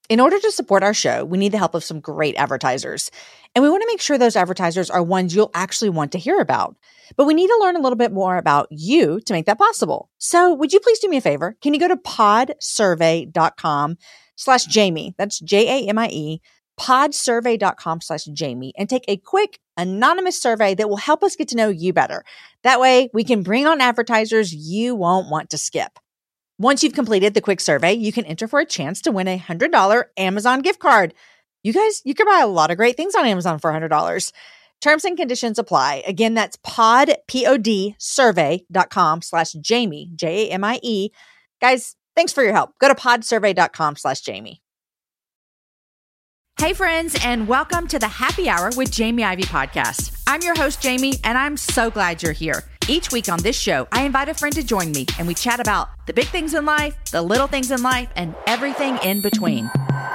In order to support our show, we need the help of some great advertisers. And we want to make sure those advertisers are ones you'll actually want to hear about. But we need to learn a little bit more about you to make that possible. So would you please do me a favor? Can you go to podsurvey.com/Jamie? That's JAMIE, podsurvey.com/Jamie, and take a quick anonymous survey that will help us get to know you better. That way we can bring on advertisers you won't want to skip. Once you've completed the quick survey, you can enter for a chance to win a $100 Amazon gift card. You guys, you can buy a lot of great things on Amazon for $100. Terms and conditions apply. Again, that's podsurvey.com/Jamie, JAMIE. Guys, thanks for your help. Go to podsurvey.com/Jamie. Hey friends, and welcome to the Happy Hour with Jamie Ivey podcast. I'm your host, Jamie, and I'm so glad you're here. Each week on this show, I invite a friend to join me, and we chat about the big things in life, the little things in life, and everything in between.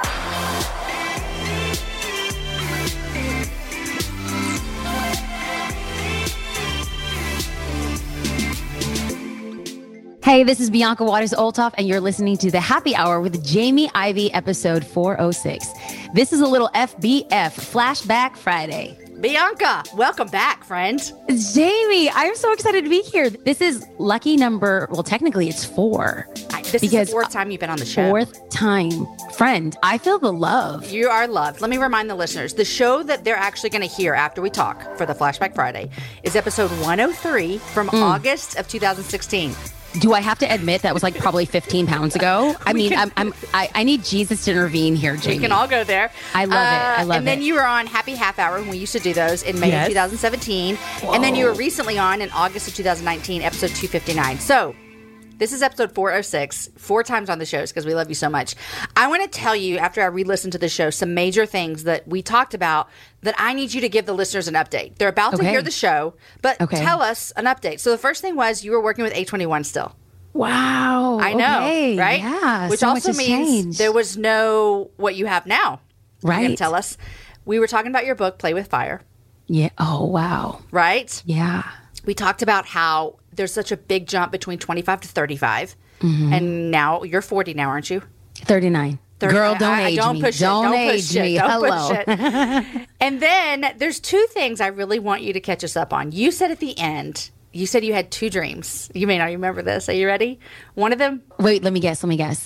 Hey, this is Bianca Waters-Olthoff, and you're listening to The Happy Hour with Jamie Ivey, episode 406. This is a little FBF, Flashback Friday. Bianca, welcome back, friend. Jamie, I'm so excited to be here. This is lucky number, well, technically it's 4. This is the 4th time you've been on the show. 4th time. Friend, I feel the love. You are loved. Let me remind the listeners, the show that they're actually going to hear after we talk for the Flashback Friday is episode 103 from August of 2016. Do I have to admit that was like probably 15 pounds ago? I mean, I need Jesus to intervene here, Jamie. We can all go there. I love it. I love it. And then you were on Happy Half Hour when we used to do those in May of 2017. Whoa. And then you were recently on in August of 2019, episode 259. So this is episode 406, 4 times on the shows because we love you so much. I want to tell you, after I re-listened to the show, some major things that we talked about that I need you to give the listeners an update. They're about to hear the show, but tell us an update. So the first thing was you were working with A21 still. Wow. I know, right? Yeah. Which so also means changed. there was no what you have now. Right. You're going to tell us. We were talking about your book, Play with Fire. Yeah. Oh, wow. Right? Yeah. We talked about how there's such a big jump between 25 to 35. Mm-hmm. And now you're 40 now, aren't you? 39. Girl, don't age don't me. Push don't it. age me. Don't Hello. push it. And then there's 2 things I really want you to catch us up on. You said at the end, you said you had 2 dreams. You may not remember this. Are you ready? One of them? Wait, let me guess.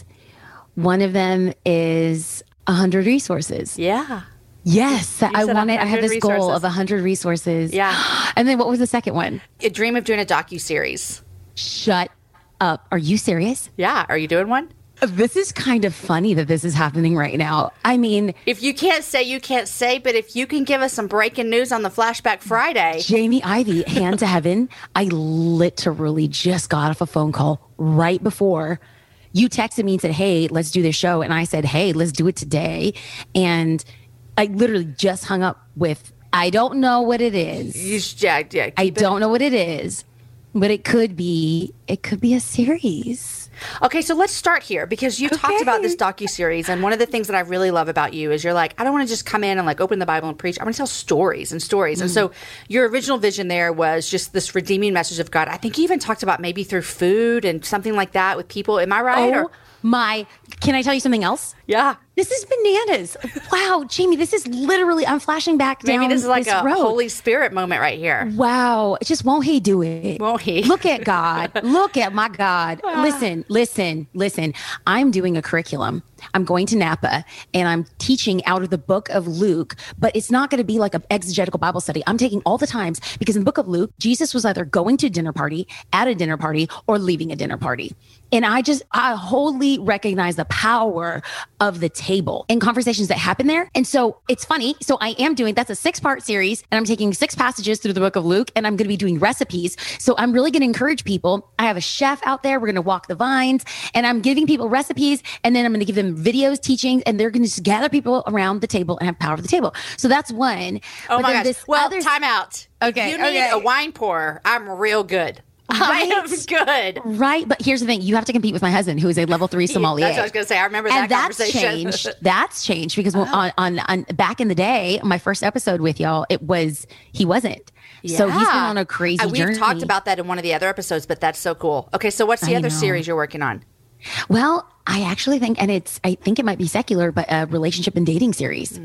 One of them is 100 resources. Yeah. Yes. I have this goal of 100 resources. Yeah. And then what was the second one? A dream of doing a docuseries. Shut up. Are you serious? Yeah. Are you doing one? This is kind of funny that this is happening right now. I mean, if you can't say, you can't say, but if you can give us some breaking news on the Flashback Friday. Jamie Ivey, hand to heaven, I literally just got off a phone call right before you texted me and said, hey, let's do this show. And I said, hey, let's do it today. And I literally just hung up with, I don't know what it is. I don't know what it is, but it could be a series. Okay, so let's start here because you talked about this docuseries, and one of the things that I really love about you is you're like, I don't want to just come in and like open the Bible and preach. I want to tell stories and stories. And so your original vision there was just this redeeming message of God. I think you even talked about maybe through food and something like that with people. Am I right? Can I tell you something else? Yeah. This is bananas. Wow, Jamie, this is literally, I'm flashing back down Maybe this is like a road. Holy Spirit moment right here. Wow. Just won't he do it? Won't he? Look at God. Look at my God. Listen. I'm doing a curriculum. I'm going to Napa and I'm teaching out of the book of Luke, but it's not going to be like an exegetical Bible study. I'm taking all the times because in the book of Luke, Jesus was either going to a dinner party, at a dinner party, or leaving a dinner party. And I wholly recognize the power of the table and conversations that happen there. And so it's funny. So I am that's a 6-part series and I'm taking 6 passages through the book of Luke and I'm going to be doing recipes. So I'm really going to encourage people. I have a chef out there. We're going to walk the vines and I'm giving people recipes and then I'm going to give them videos, teachings, and they're going to just gather people around the table and have power of the table. So that's one. Oh my gosh. Well, time out. Okay. You need a wine pourer. I'm real good. I am good. Right. But here's the thing. You have to compete with my husband, who is a level 3 sommelier. That's what I was going to say. I remember that conversation. That's changed because on back in the day, my first episode with y'all, he wasn't. Yeah. So he's been on a crazy journey. We've talked about that in one of the other episodes, but that's so cool. Okay. So what's the other series you're working on? Well, I actually think, and I think it might be secular, but a relationship and dating series.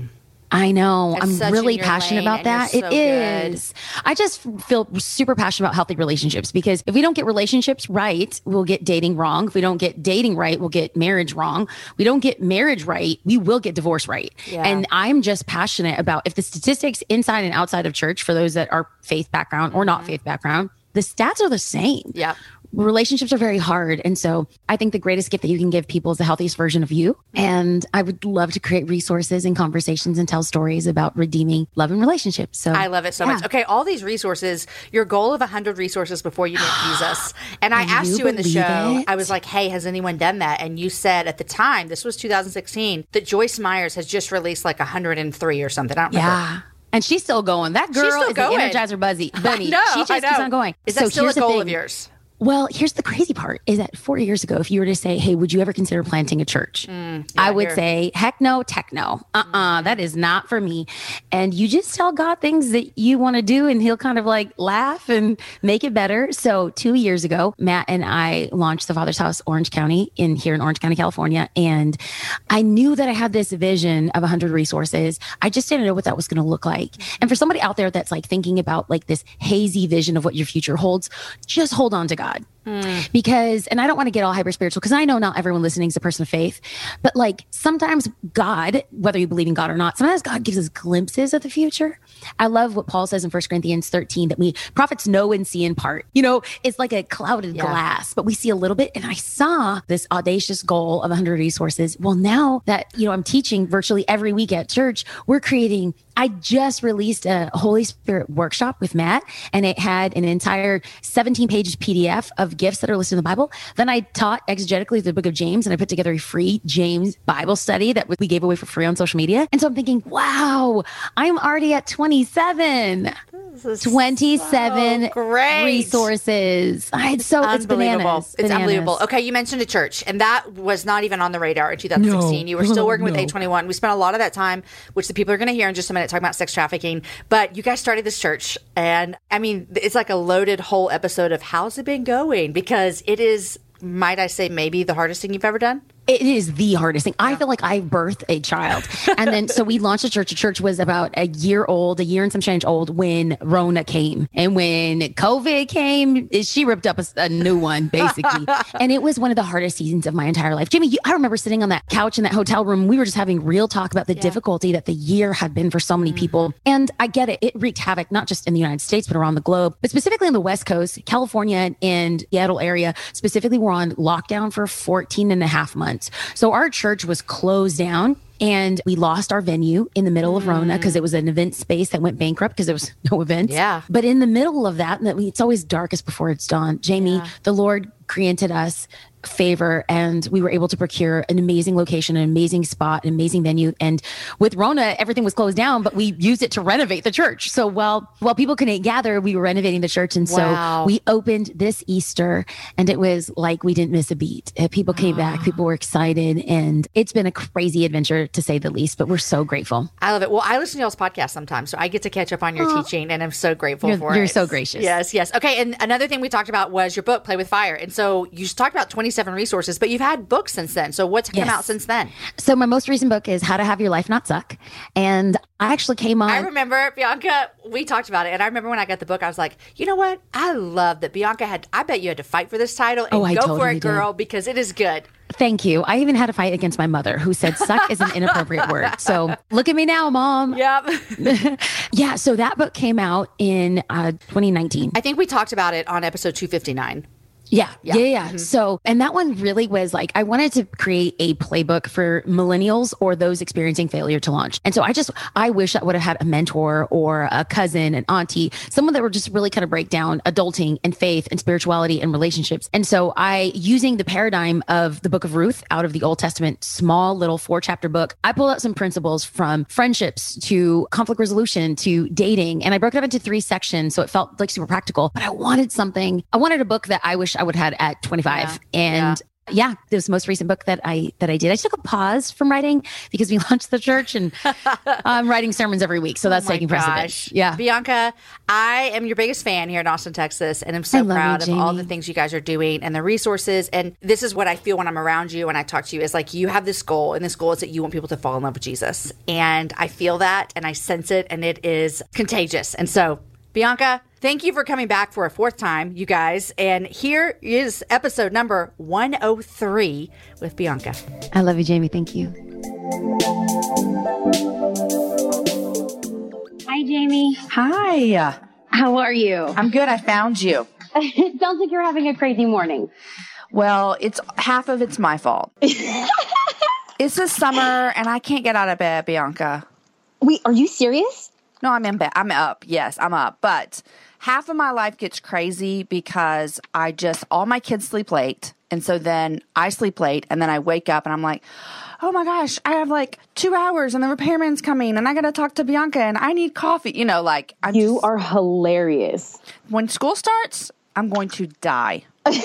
I know. It's I'm really passionate about that. It is. I just feel super passionate about healthy relationships, because if we don't get relationships right, we'll get dating wrong. If we don't get dating right, we'll get marriage wrong. We don't get marriage right, we will get divorce right. Yeah. And I'm just passionate about, if the statistics inside and outside of church, for those that are faith background or not faith background, the stats are the same. Yeah. Relationships are very hard. And so I think the greatest gift that you can give people is the healthiest version of you. And I would love to create resources and conversations and tell stories about redeeming love and relationships. So I love it so much. Okay, all these resources, your goal of 100 resources before you met Jesus. And I asked you in the show, I was like, hey, has anyone done that? And you said at the time, this was 2016, that Joyce Myers has just released like 103 or something. I don't remember. Yeah. And she's still going. That girl is going. An Energizer bunny. No, she just keeps on going. Is that still a goal of yours? Well, here's the crazy part, is that 4 years ago, if you were to say, hey, would you ever consider planting a church? I would say, heck no, tech no. That is not for me. And you just tell God things that you want to do, and he'll kind of like laugh and make it better. So 2 years ago, Matt and I launched the Father's House Orange County here in Orange County, California. And I knew that I had this vision of 100 resources. I just didn't know what that was going to look like. And for somebody out there that's like thinking about like this hazy vision of what your future holds, just hold on to God. Because, and I don't want to get all hyper spiritual, because I know not everyone listening is a person of faith, but like sometimes God, whether you believe in God or not, sometimes God gives us glimpses of the future. I love what Paul says in 1 Corinthians 13, that we prophets know and see in part. You know, it's like a clouded glass, but we see a little bit. And I saw this audacious goal of 100 resources. Well, now that, you know, I'm teaching virtually every week at church, I just released a Holy Spirit workshop with Matt, and it had an entire 17-page PDF of gifts that are listed in the Bible. Then I taught exegetically the book of James, and I put together a free James Bible study that we gave away for free on social media. And so I'm thinking, wow, I'm already at 27 resources. It's bananas. It's unbelievable. Okay, you mentioned a church, and that was not even on the radar in 2016. You were still working with A21. We spent a lot of that time, which the people are going to hear in just a minute, talking about sex trafficking. But you guys started this church, and I mean, it's like a loaded whole episode of how's it been going? Because it is, might I say, maybe the hardest thing you've ever done? It is the hardest thing. I feel like I birthed a child. And then, so we launched a church. The church was about a year and some change old when Rona came. And when COVID came, she ripped up a new one, basically. And it was one of the hardest seasons of my entire life. Jamie, I remember sitting on that couch in that hotel room. We were just having real talk about the difficulty that the year had been for so many people. And I get it. It wreaked havoc, not just in the United States, but around the globe. But specifically on the West Coast, California and Seattle area, specifically, were on lockdown for 14 and a half months. So our church was closed down, and we lost our venue in the middle of Rona, because it was an event space that went bankrupt because there was no events. Yeah. But in the middle of that, it's always darkest before it's dawn. Jamie, the Lord granted us favor, and we were able to procure an amazing location, an amazing spot, an amazing venue. And with Rona, everything was closed down, but we used it to renovate the church. So while people couldn't gather, we were renovating the church. And so we opened this Easter, and it was like we didn't miss a beat. People came back, people were excited, and it's been a crazy adventure, to say the least, but we're so grateful. I love it. Well, I listen to y'all's podcast sometimes, so I get to catch up on your teaching, and I'm so grateful for it. You're so gracious. Yes, yes. Okay, and another thing we talked about was your book, Play with Fire. And so you talked about 27 resources, but you've had books since then. So what's come out since then? So my most recent book is How to Have Your Life Not Suck. And I actually came on. I remember, Bianca, we talked about it. And I remember when I got the book, I was like, you know what? I love that Bianca I bet you had to fight for this title. And go for it, girl, because it is good. Thank you. I even had to fight against my mother, who said suck is an inappropriate word. So look at me now, Mom. Yep. Yeah. So that book came out in 2019. I think we talked about it on episode 259. Yeah. Mm-hmm. So, and that one really was like, I wanted to create a playbook for millennials or those experiencing failure to launch. And so I wish I would have had a mentor or a cousin, an auntie, someone that would just really kind of break down adulting and faith and spirituality and relationships. And so using the paradigm of the book of Ruth out of the Old Testament, small little 4-chapter book, I pulled out some principles from friendships to conflict resolution to dating. And I broke it up into 3 sections. So it felt like super practical, but I wanted a book that I wish I would have had at 25. yeah, this most recent book that I did. I took a pause from writing because we launched the church, and I'm writing sermons every week, so that's taking precedence. Yeah, Bianca, I am your biggest fan here in Austin, Texas, and I'm so proud of all the things you guys are doing and the resources. And this is what I feel when I'm around you and I talk to you, is like you have this goal, and this goal is that you want people to fall in love with Jesus. And I feel that, and I sense it, and it is contagious. And so, Bianca, thank you for coming back for a fourth time, you guys. And here is episode number 103 with Bianca. I love you, Jamie. Thank you. Hi, Jamie. Hi. How are you? I'm good. I found you. It sounds like you're having a crazy morning. Well, half of it's my fault. It's the summer, and I can't get out of bed, Bianca. Wait, are you serious? No, I'm in bed. I'm up. Yes, I'm up. But half of my life gets crazy because all my kids sleep late. And so then I sleep late, and then I wake up and I'm like, oh my gosh, I have like 2 hours and the repairman's coming and I got to talk to Bianca and I need coffee. You know, like you are hilarious. When school starts, I'm going to die.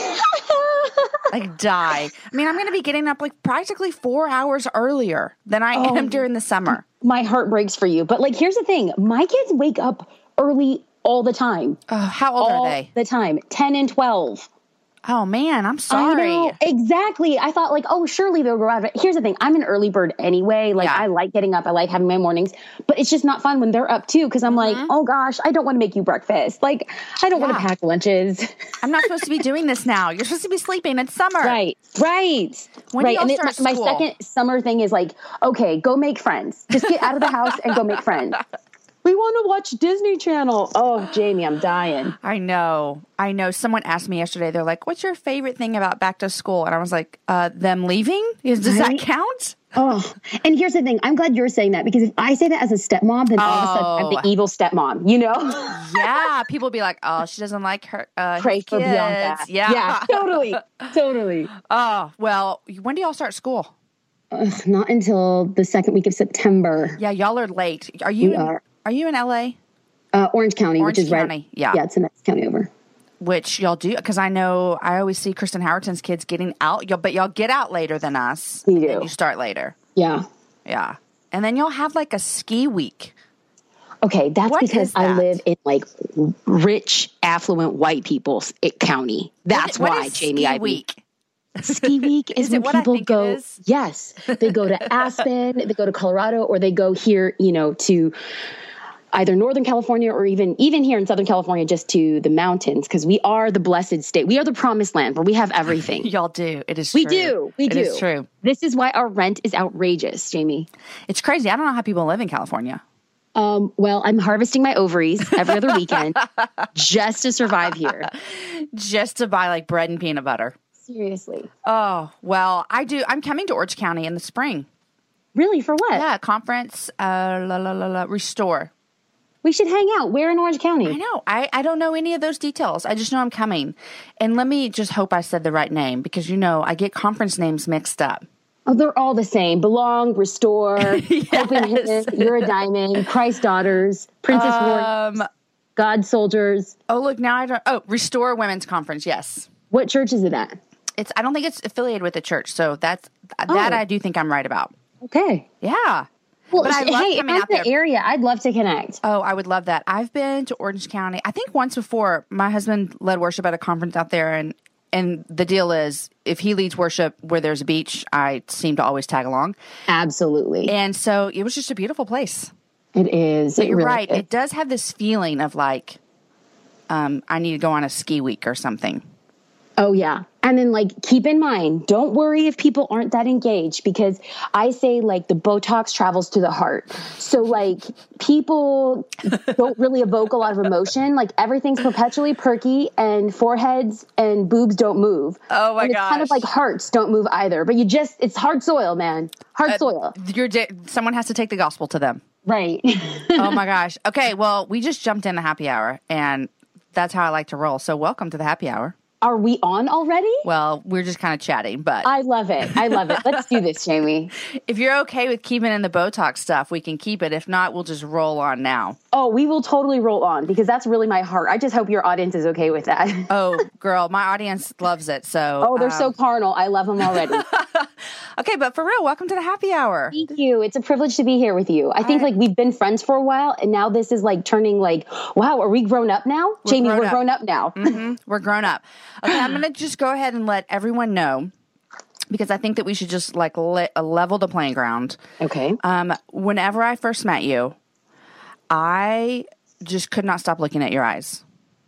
Like die. I mean, I'm going to be getting up like practically 4 hours earlier than I am during the summer. My heart breaks for you. But like, here's the thing. My kids wake up early all the time. How old are they? All the time. 10 and 12. Oh, man, I'm sorry. I know, exactly. I thought like, oh, surely they'll go out. Here's the thing. I'm an early bird anyway. Like I like getting up. I like having my mornings. But it's just not fun when they're up too. Because I'm like, oh, gosh, I don't want to make you breakfast. Like, I don't want to pack lunches. I'm not supposed to be doing this now. You're supposed to be sleeping. It's summer. Right. When do y'all start school? My second summer thing is like, okay, go make friends. Just get out of the house and go make friends. We want to watch Disney Channel. Oh, Jamie, I'm dying. I know. Someone asked me yesterday, they're like, what's your favorite thing about back to school? And I was like, them leaving? Does that count? Oh, and here's the thing. I'm glad you're saying that, because if I say that as a stepmom, then all of a sudden I'm the evil stepmom, you know? Yeah. People be like, oh, she doesn't like her. Pray for Bianca. Yeah. Totally. Oh, well, when do y'all start school? Not until the second week of September. Yeah, y'all are late. Are you in LA? Orange County, which is County. right. Yeah, it's the next county over. Which y'all do, because I know I always see Kristen Howerton's kids getting out. But y'all get out later than us. We do. And you start later. Yeah. And then you'll have like a ski week. Okay, that's because I live in like rich, affluent white people's county. That's why, Jamie. Ski week. Ski week is when people go. Yes, they go to Aspen, they go to Colorado, or they go here, to either Northern California or even here in Southern California, just to the mountains, because we are the blessed state. We are the promised land where we have everything. Y'all do. It is true. We do. It is true. This is why our rent is outrageous, Jamie. It's crazy. I don't know how people live in California. Well, I'm harvesting my ovaries every other weekend just to survive here. Just to buy like bread and peanut butter. Seriously. Oh, well, I do. I'm coming to Orange County in the spring. Really? For what? Yeah, conference, Restore. We should hang out. Where in Orange County? I know. I don't know any of those details. I just know I'm coming. And let me just hope I said the right name, because, I get conference names mixed up. Oh, they're all the same. Belong, Restore, Yes. Open Heaven, You're a Diamond, Christ Daughters, Princess Warriors, God Soldiers. Oh, look, now I don't. Oh, Restore Women's Conference. Yes. What church is it at? I don't think it's affiliated with the church, so that I do think I'm right about. Okay. Yeah. Well, but I love hey, coming if out I'm there. the area, I'd love to connect. Oh, I would love that. I've been to Orange County. I think once before. My husband led worship at a conference out there, and the deal is, if he leads worship where there's a beach, I seem to always tag along. Absolutely. And so it was just a beautiful place. It is. But you're really right. is. It does have this feeling of like, I need to go on a ski week or something. Oh, yeah. And then, keep in mind, don't worry if people aren't that engaged, because I say, the Botox travels to the heart. So, people don't really evoke a lot of emotion. Everything's perpetually perky, and foreheads and boobs don't move. Oh, my gosh. It's kind of like hearts don't move either. But it's hard soil, man. Hard soil. Someone has to take the gospel to them. Right. Oh, my gosh. Okay, well, we just jumped in the happy hour, and that's how I like to roll. So welcome to the happy hour. Are we on already? Well, we're just kind of chatting, but I love it. I love it. Let's do this, Jamie. If you're okay with keeping in the Botox stuff, we can keep it. If not, we'll just roll on now. Oh, we will totally roll on because that's really my heart. I just hope your audience is okay with that. Oh, girl, my audience loves it. So, oh, they're so carnal. I love them already. Okay, but for real, welcome to the happy hour. Thank you. It's a privilege to be here with you. I think like we've been friends for a while, and now this is like turning like, wow, are we grown up now? Jamie, we're grown up now. Mm-hmm. We're grown up. Okay, I'm going to just go ahead and let everyone know, because I think that we should just like level the playing ground. Okay. Whenever I first met you, I just could not stop looking at your eyes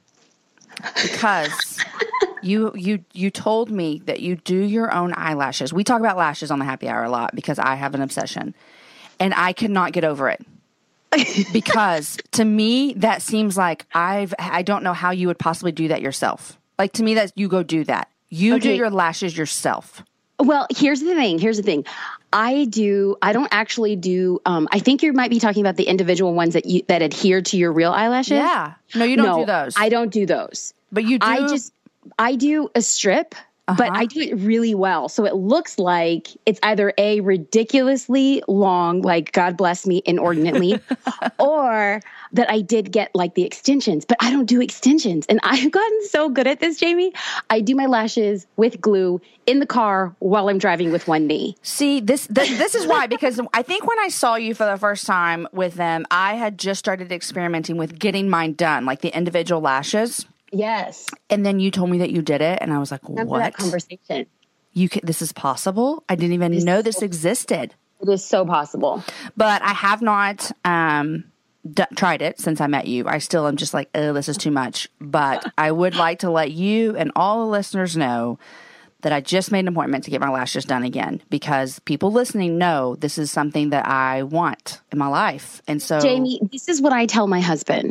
because you told me that you do your own eyelashes. We talk about lashes on the happy hour a lot because I have an obsession, and I could not get over it. Because to me, that seems like I don't know how you would possibly do that yourself. Like, to me, that you go do that. You do your lashes yourself. Well, here's the thing. I don't actually do, I think you might be talking about the individual ones that adhere to your real eyelashes. Yeah. No, you don't do those. I don't do those. But you do. I do a strip, but I do it really well. So it looks like it's either A, ridiculously long, like God bless me inordinately, or that I did get like the extensions, but I don't do extensions. And I've gotten so good at this, Jamie. I do my lashes with glue in the car while I'm driving with one knee. See, this is why, because I think when I saw you for the first time with them, I had just started experimenting with getting mine done, like the individual lashes. Yes. And then you told me that you did it, and I was like, Remember what? that conversation. This is possible? I didn't even know this existed. It is so possible. But I have not tried it since I met you. I still am just like, oh, this is too much. But I would like to let you and all the listeners know that I just made an appointment to get my lashes done again, because people listening know this is something that I want in my life. And so, Jamie, this is what I tell my husband.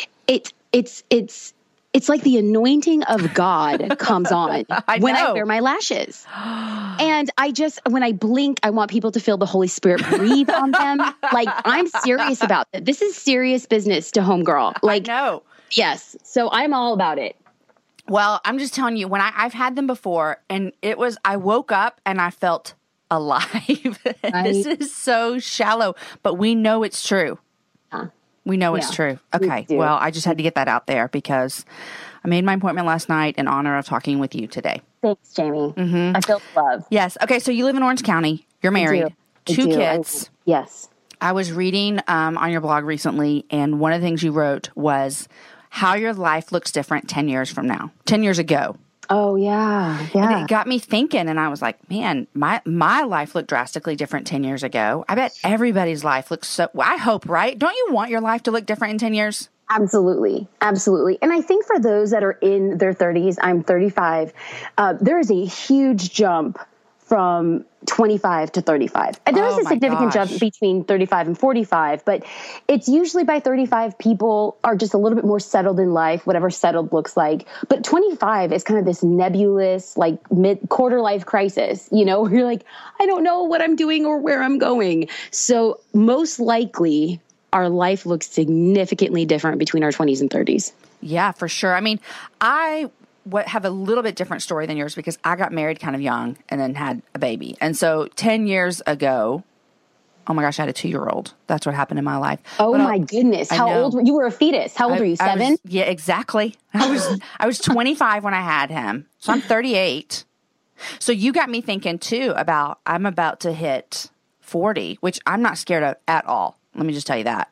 It's like the anointing of God comes on when I wear my lashes. And when I blink, I want people to feel the Holy Spirit breathe on them. Like, I'm serious about it. This is serious business to homegirl. Like, no. Yes. So I'm all about it. Well, I'm just telling you, when I've had them before, and I woke up and I felt alive. This is so shallow, but we know it's true. We know it's true. Okay. Well, I just had to get that out there because I made my appointment last night in honor of talking with you today. Thanks, Jamie. Mm-hmm. I feel love. Yes. Okay. So you live in Orange County. You're married. Two kids. Yes. I was reading on your blog recently, and one of the things you wrote was how your life looks different 10 years from now, 10 years ago. Oh, yeah. Yeah. And it got me thinking, and I was like, man, my life looked drastically different 10 years ago. I bet everybody's life looks so, I hope, right? Don't you want your life to look different in 10 years? Absolutely. Absolutely. And I think for those that are in their 30s, I'm 35, there is a huge jump from 25 to 35. And there is a significant jump between 35 and 45, but it's usually by 35, people are just a little bit more settled in life, whatever settled looks like. But 25 is kind of this nebulous, like quarter life crisis, where you're like, I don't know what I'm doing or where I'm going. So most likely our life looks significantly different between our 20s and 30s. Yeah, for sure. I mean, I have a little bit different story than yours because I got married kind of young and then had a baby. And so 10 years ago, oh my gosh, I had a 2-year-old. That's what happened in my life. Oh my goodness. How old were you? Were a fetus. How old were you? 7? Yeah, exactly. I was 25 when I had him. So I'm 38. So you got me thinking too about, I'm about to hit 40, which I'm not scared of at all. Let me just tell you that.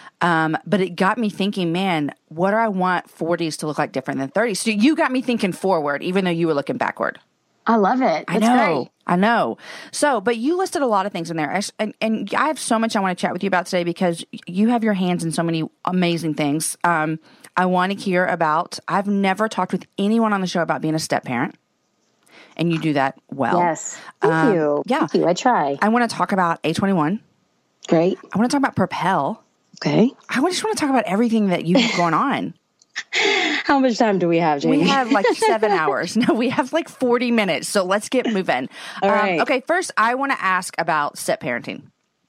But it got me thinking, man, what do I want 40s to look like different than 30s? So you got me thinking forward, even though you were looking backward. I love it. That's great. I know. So, but you listed a lot of things in there. And I have so much I want to chat with you about today because you have your hands in so many amazing things. I want to hear about, I've never talked with anyone on the show about being a step parent. And you do that well. Yes. Thank you. Yeah. Thank you. I try. I want to talk about A21. Great. I want to talk about Propel. Okay. I just want to talk about everything that you have going on. How much time do we have, Jamie? We have like 7 hours. No, we have like 40 minutes. So let's get moving. All right. Okay, first, I want to ask about step parenting.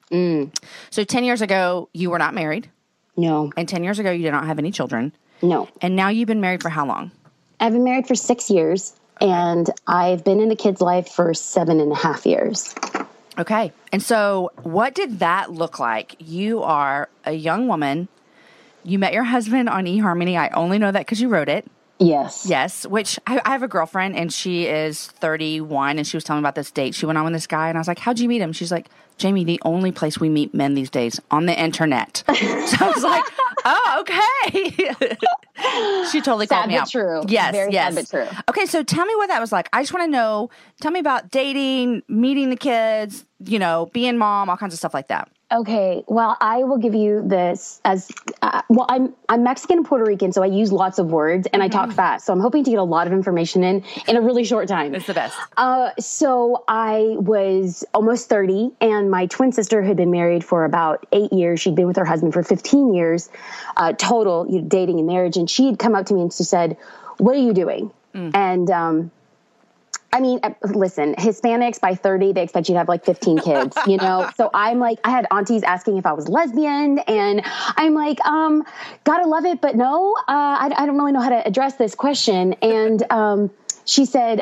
So 10 years ago, you were not married. No. And 10 years ago, you did not have any children. No. And now you've been married for how long? I've been married for 6 years, and I've been in a kid's life for 7.5 years. Okay. And so what did that look like? You are a young woman. You met your husband on eHarmony. I only know that because you wrote it. Yes. Yes, which I have a girlfriend, and she is 31, and she was telling me about this date she went on with this guy, and I was like, how'd you meet him? She's like, Jamie, the only place we meet men these days, on the internet. So I was like, oh, okay. She totally called me out. Sad but true. Yes, Very yes. sad but true. Okay, so tell me what that was like. I just want to know, tell me about dating, meeting the kids, being mom, all kinds of stuff like that. Okay, well, I will give you this as I'm Mexican and Puerto Rican, so I use lots of words and I talk fast. So I'm hoping to get a lot of information in a really short time. It's the best. So I was almost 30, and my twin sister had been married for about 8 years. She'd been with her husband for 15 years total, dating and marriage. And she had come up to me and she said, "What are you doing?" And I mean, listen, Hispanics by 30, they expect you to have like 15 kids, So I'm like, I had aunties asking if I was lesbian, and I'm like, gotta love it, but no, I don't really know how to address this question. And she said,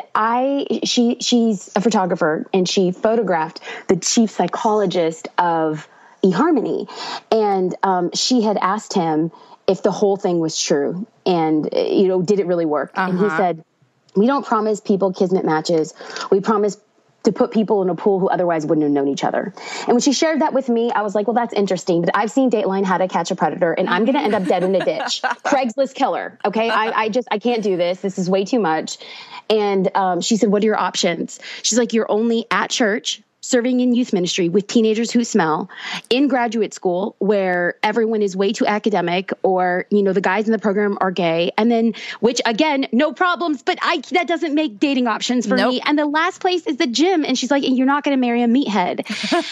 she's a photographer, and she photographed the chief psychologist of eHarmony. And she had asked him if the whole thing was true and, did it really work? And he said, "We don't promise people kismet matches. We promise to put people in a pool who otherwise wouldn't have known each other." And when she shared that with me, I was like, well, that's interesting. But I've seen Dateline, How to Catch a Predator, and I'm going to end up dead in a ditch. Craigslist killer. Okay. I can't do this. This is way too much. And she said, "What are your options?" She's like, "You're only at church, serving in youth ministry with teenagers who smell, in graduate school where everyone is way too academic, or, the guys in the program are gay. And then, which again, no problems, but that doesn't make dating options for me. And the last place is the gym." And she's like, "And you're not going to marry a meathead."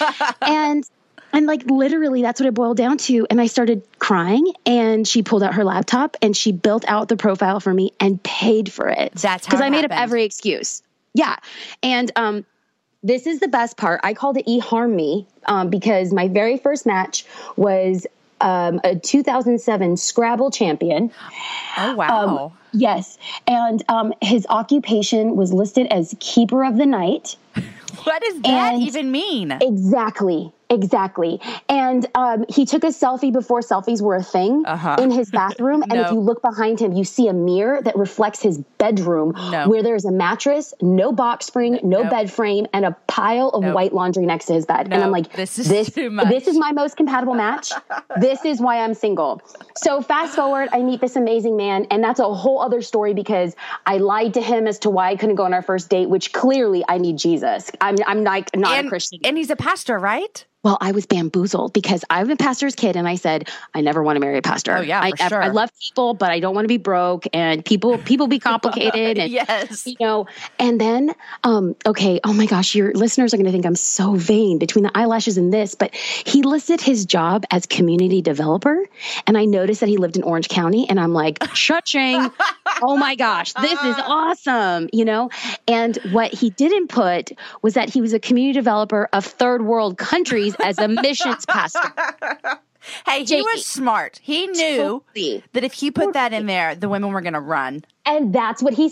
And like, literally, that's what it boiled down to. And I started crying, and she pulled out her laptop and she built out the profile for me and paid for it. That's how because I made up every excuse. Yeah. And, this is the best part. I called it eHarm Me because my very first match was a 2007 Scrabble champion. Oh, wow. Yes. And his occupation was listed as Keeper of the Night. What does that even mean? Exactly. And he took a selfie before selfies were a thing in his bathroom. And if you look behind him, you see a mirror that reflects his bedroom where there's a mattress, no box spring, no bed frame, and a pile of white laundry next to his bed. And I'm like, this too much. This is my most compatible match. This is why I'm single. So fast forward, I meet this amazing man. And that's a whole other story because I lied to him as to why I couldn't go on our first date, which clearly I need Jesus. I'm like not a Christian. And he's a pastor, right? Well, I was bamboozled because I'm a pastor's kid, and I said, I never want to marry a pastor. Oh, yeah, for sure. I love people, but I don't want to be broke, and people be complicated. And, yes. And then, okay, oh my gosh, your listeners are going to think I'm so vain between the eyelashes and this, but he listed his job as community developer, and I noticed that he lived in Orange County, and I'm like, cha-ching, oh my gosh, this is awesome, And what he didn't put was that he was a community developer of third world countries as a missions pastor. Hey, he was smart. He knew that if he put that in there, the women were going to run. And that's what he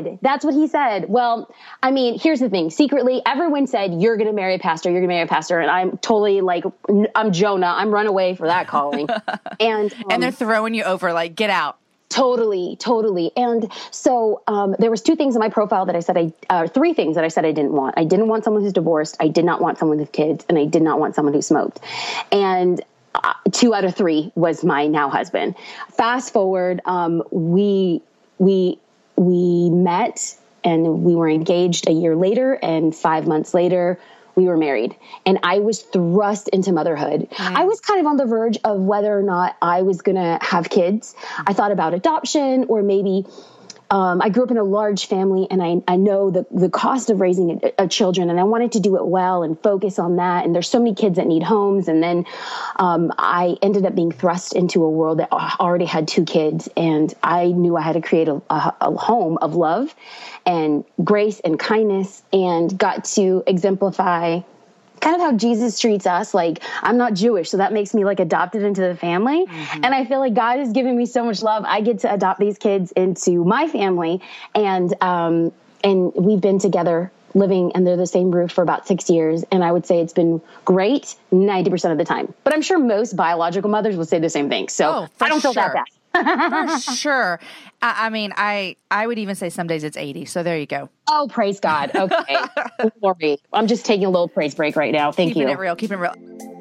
said. Well, I mean, here's the thing. Secretly, everyone said, you're going to marry a pastor. You're going to marry a pastor. And I'm totally like, I'm Jonah. I'm run away for that calling. And they're throwing you over like, get out. Totally. And so there was 2 things in my profile that I said 3 things that I said I didn't want. I didn't want someone who's divorced. I did not want someone with kids, and I did not want someone who smoked. And 2 out of 3 was my now husband. Fast forward, we met and we were engaged a year later, and 5 months later we were married, and I was thrust into motherhood. I was kind of on the verge of whether or not I was going to have kids. I thought about adoption, or maybe I grew up in a large family, and I know the cost of raising a children, and I wanted to do it well and focus on that. And there's so many kids that need homes. And then I ended up being thrust into a world that already had 2 kids, and I knew I had to create a home of love and grace and kindness, and got to exemplify kind of how Jesus treats us. Like, I'm not Jewish, so that makes me like adopted into the family. And I feel like God has given me so much love. I get to adopt these kids into my family, and we've been together living under the same roof for about 6 years. And I would say it's been great 90% of the time. But I'm sure most biological mothers would say the same thing. So I don't feel that bad. For sure. I mean, I would even say some days it's 80. So there you go. Oh, praise God. Okay. Glory. I'm just taking a little praise break right now. Thank you. Keeping it real.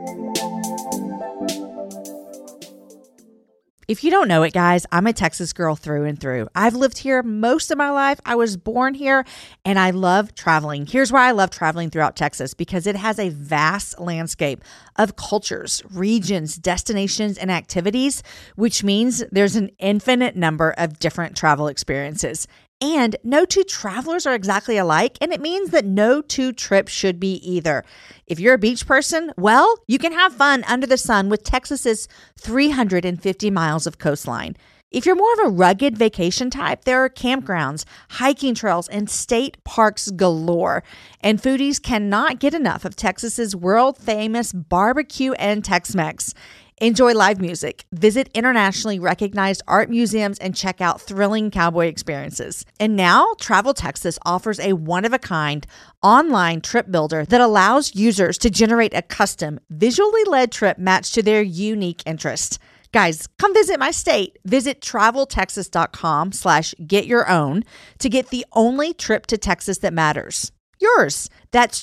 If you don't know it, guys, I'm a Texas girl through and through. I've lived here most of my life. I was born here, and I love traveling. Here's why I love traveling throughout Texas, because it has a vast landscape of cultures, regions, destinations, and activities, which means there's an infinite number of different travel experiences. And no two travelers are exactly alike, and it means that no two trips should be either. If you're a beach person, well, you can have fun under the sun with Texas's 350 miles of coastline. If you're more of a rugged vacation type, there are campgrounds, hiking trails, and state parks galore. And foodies cannot get enough of Texas's world-famous barbecue and Tex-Mex. Enjoy live music, visit internationally recognized art museums, and check out thrilling cowboy experiences. And now, Travel Texas offers a one-of-a-kind online trip builder that allows users to generate a custom, visually led trip matched to their unique interests. Guys, come visit my state. Visit traveltexas.com/getyourown to get the only trip to Texas that matters. Yours. That's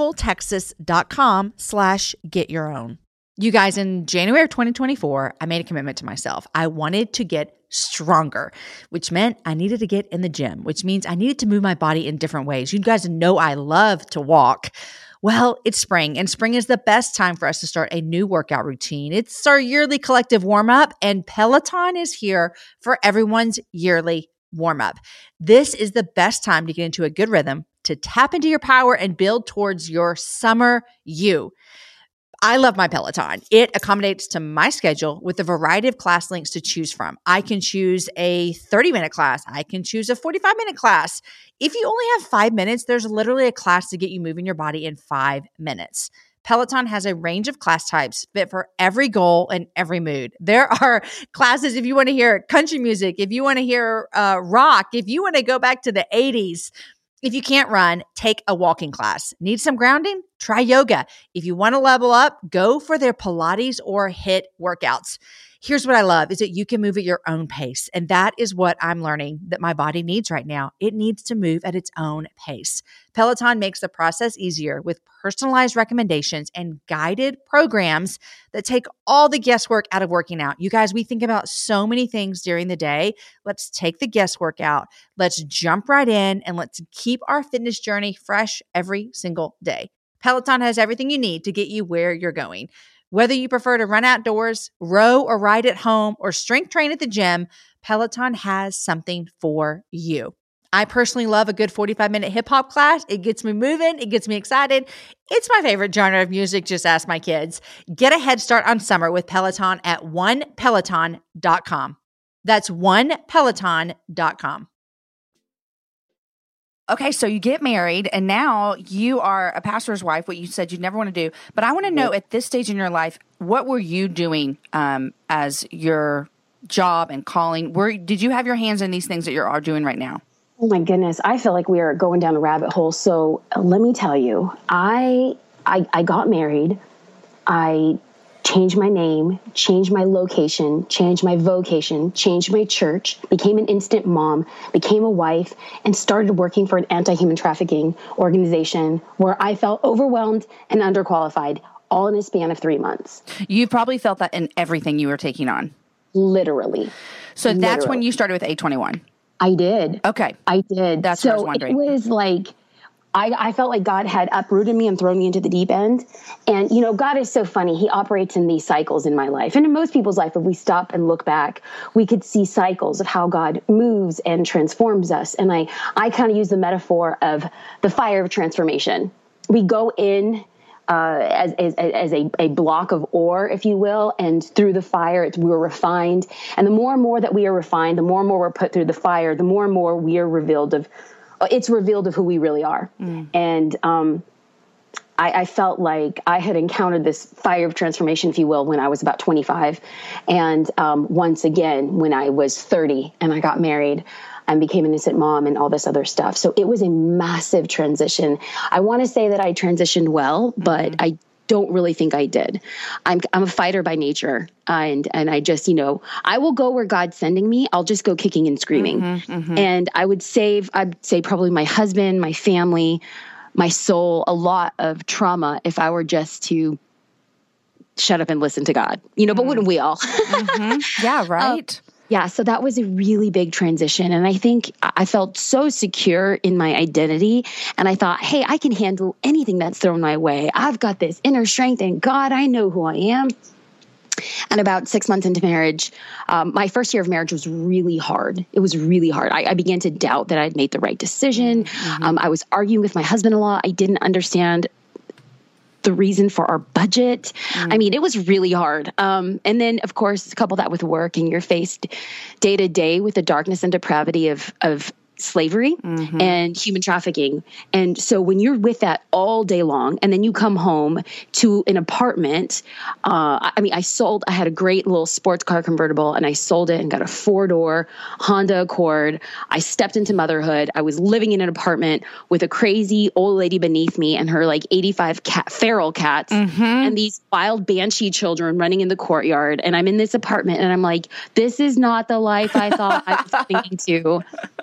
traveltexas.com/getyourown. You guys, in January of 2024, I made a commitment to myself. I wanted to get stronger, which meant I needed to get in the gym, which means I needed to move my body in different ways. You guys know I love to walk. Well, it's spring, and spring is the best time for us to start a new workout routine. It's our yearly collective warm-up, and Peloton is here for everyone's yearly warm-up. This is the best time to get into a good rhythm, to tap into your power and build towards your summer you. I love my Peloton. It accommodates to my schedule with a variety of class links to choose from. I can choose a 30-minute class. I can choose a 45-minute class. If you only have 5 minutes, there's literally a class to get you moving your body in 5 minutes. Peloton has a range of class types fit for every goal and every mood. There are classes if you want to hear country music, if you want to hear rock, if you want to go back to the 80s. If you can't run, take a walking class. Need some grounding? Try yoga. If you want to level up, go for their Pilates or HIIT workouts. Here's what I love is that you can move at your own pace. And that is what I'm learning that my body needs right now. It needs to move at its own pace. Peloton makes the process easier with personalized recommendations and guided programs that take all the guesswork out of working out. You guys, we think about so many things during the day. Let's take the guesswork out. Let's jump right in and let's keep our fitness journey fresh every single day. Peloton has everything you need to get you where you're going. Whether you prefer to run outdoors, row or ride at home, or strength train at the gym, Peloton has something for you. I personally love a good 45-minute hip hop class. It gets me moving. It gets me excited. It's my favorite genre of music. Just ask my kids. Get a head start on summer with Peloton at onepeloton.com. That's onepeloton.com. Okay, so you get married and now you are a pastor's wife, what you said you'd never want to do. But I want to know at this stage in your life, what were you doing as your job and calling? Did you have your hands in these things that you're doing right now? Oh my goodness. I feel like we are going down a rabbit hole. So let me tell you, I got married. I changed my name, changed my location, changed my vocation, changed my church, became an instant mom, became a wife, and started working for an anti-human trafficking organization where I felt overwhelmed and underqualified, all in a span of 3 months. You probably felt that in everything you were taking on. Literally. So that's when you started with A21. I did. Okay. I did. That's what I was wondering. It was like, I felt like God had uprooted me and thrown me into the deep end. And, you know, God is so funny. He operates in these cycles in my life. And in most people's life, if we stop and look back, we could see cycles of how God moves and transforms us. And I kind of use the metaphor of the fire of transformation. We go in as a block of ore, if you will, and through the fire, we're refined. And the more and more that we are refined, the more and more we're put through the fire, the more and more we are revealed of who we really are. And I felt like I had encountered this fire of transformation, if you will, when I was about 25. And once again, when I was 30 and I got married and became an instant mom and all this other stuff. So it was a massive transition. I want to say that I transitioned well, but I don't really think I did. I'm a fighter by nature. And I just, I will go where God's sending me. I'll just go kicking and screaming. And I'd say probably my husband, my family, my soul, a lot of trauma if I were just to shut up and listen to God, but wouldn't we all? Yeah, right. Yeah. So that was a really big transition. And I think I felt so secure in my identity. And I thought, hey, I can handle anything that's thrown my way. I've got this inner strength, and God, I know who I am. And about 6 months into marriage, my first year of marriage was really hard. It was really hard. I began to doubt that I'd made the right decision. I was arguing with my husband a lot. I didn't understand the reason for our budget. I mean, it was really hard. And then, of course, couple that with work, and you're faced day to day with the darkness and depravity of slavery and human trafficking. And so when you're with that all day long, and then you come home to an apartment, I had a great little sports car convertible, and I sold it and got a 4-door Honda Accord. I stepped into motherhood. I was living in an apartment with a crazy old lady beneath me and her 85 feral cats and these wild banshee children running in the courtyard. And I'm in this apartment, and I'm like, this is not the life I thought I was thinking to.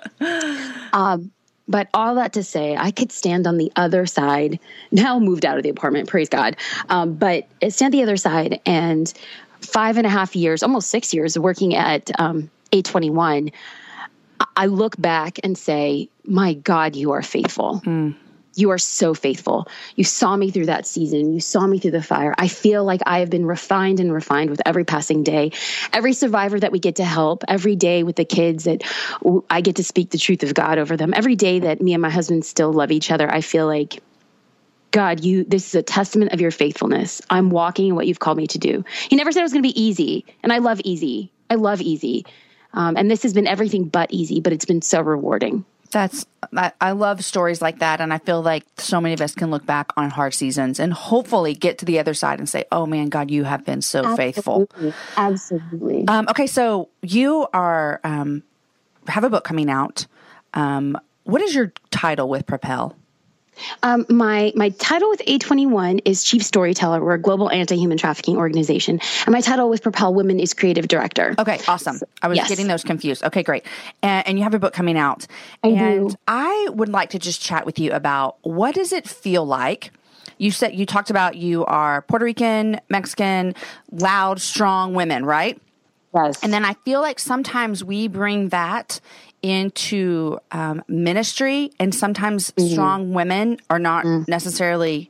But all that to say, I could stand on the other side, now moved out of the apartment, praise God. But stand the other side, and 5.5 years, almost 6 years working at 821, I look back and say, my God, you are faithful. You are so faithful. You saw me through that season. You saw me through the fire. I feel like I have been refined and refined with every passing day. Every survivor that we get to help, every day with the kids that I get to speak the truth of God over them, every day that me and my husband still love each other, I feel like, God, this is a testament of your faithfulness. I'm walking in what you've called me to do. He never said it was going to be easy. And I love easy. I love easy. And this has been everything but easy, but it's been so rewarding. I love stories like that. And I feel like so many of us can look back on hard seasons and hopefully get to the other side and say, oh man, God, you have been so faithful. Absolutely. Okay. So you are, have a book coming out. What is your title with Propel? My title with 821 is Chief Storyteller. We're a global anti-human trafficking organization. And my title with Propel Women is Creative Director. Okay, awesome. I was getting those confused. Okay, great. And you have a book coming out. I do. I would like to just chat with you about, what does it feel like? You talked about you are Puerto Rican, Mexican, loud, strong women, right? Yes. And then I feel like sometimes we bring that into ministry, and sometimes strong women are not necessarily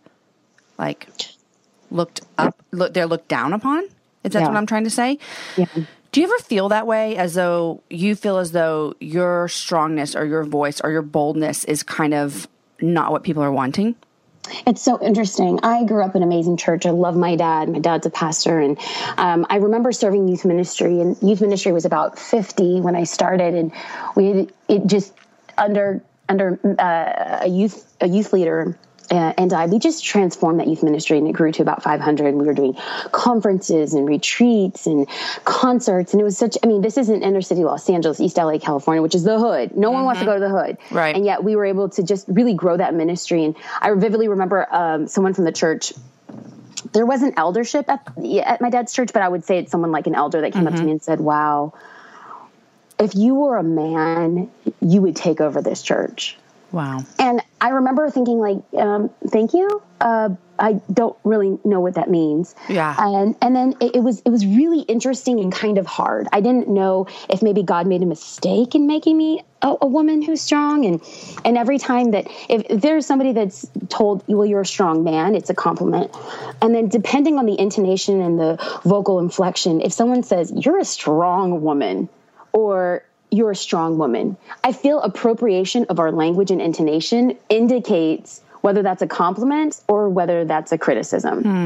they're looked down upon. Is that what I'm trying to say? Yeah. Do you ever feel that way, as though you feel as though your strongness or your voice or your boldness is kind of not what people are wanting? It's so interesting. I grew up in an amazing church. I love my dad. My dad's a pastor. And I remember serving youth ministry, and youth ministry was about 50 when I started. And we had it just under a youth leader we just transformed that youth ministry, and it grew to about 500. We were doing conferences and retreats and concerts. And it was this isn't inner city Los Angeles, East LA, California, which is the hood. No one wants to go to the hood. Right. And yet we were able to just really grow that ministry. And I vividly remember someone from the church. There wasn't eldership at my dad's church, but I would say it's someone like an elder that came up to me and said, wow, if you were a man, you would take over this church. Wow. And I remember thinking thank you. I don't really know what that means. Yeah. And then it was really interesting and kind of hard. I didn't know if maybe God made a mistake in making me a woman who's strong. And every time that if there's somebody that's told, well, you're a strong man, it's a compliment. And then depending on the intonation and the vocal inflection, if someone says, you're a strong woman, or you're a strong woman, I feel appropriation of our language and intonation indicates whether that's a compliment or whether that's a criticism.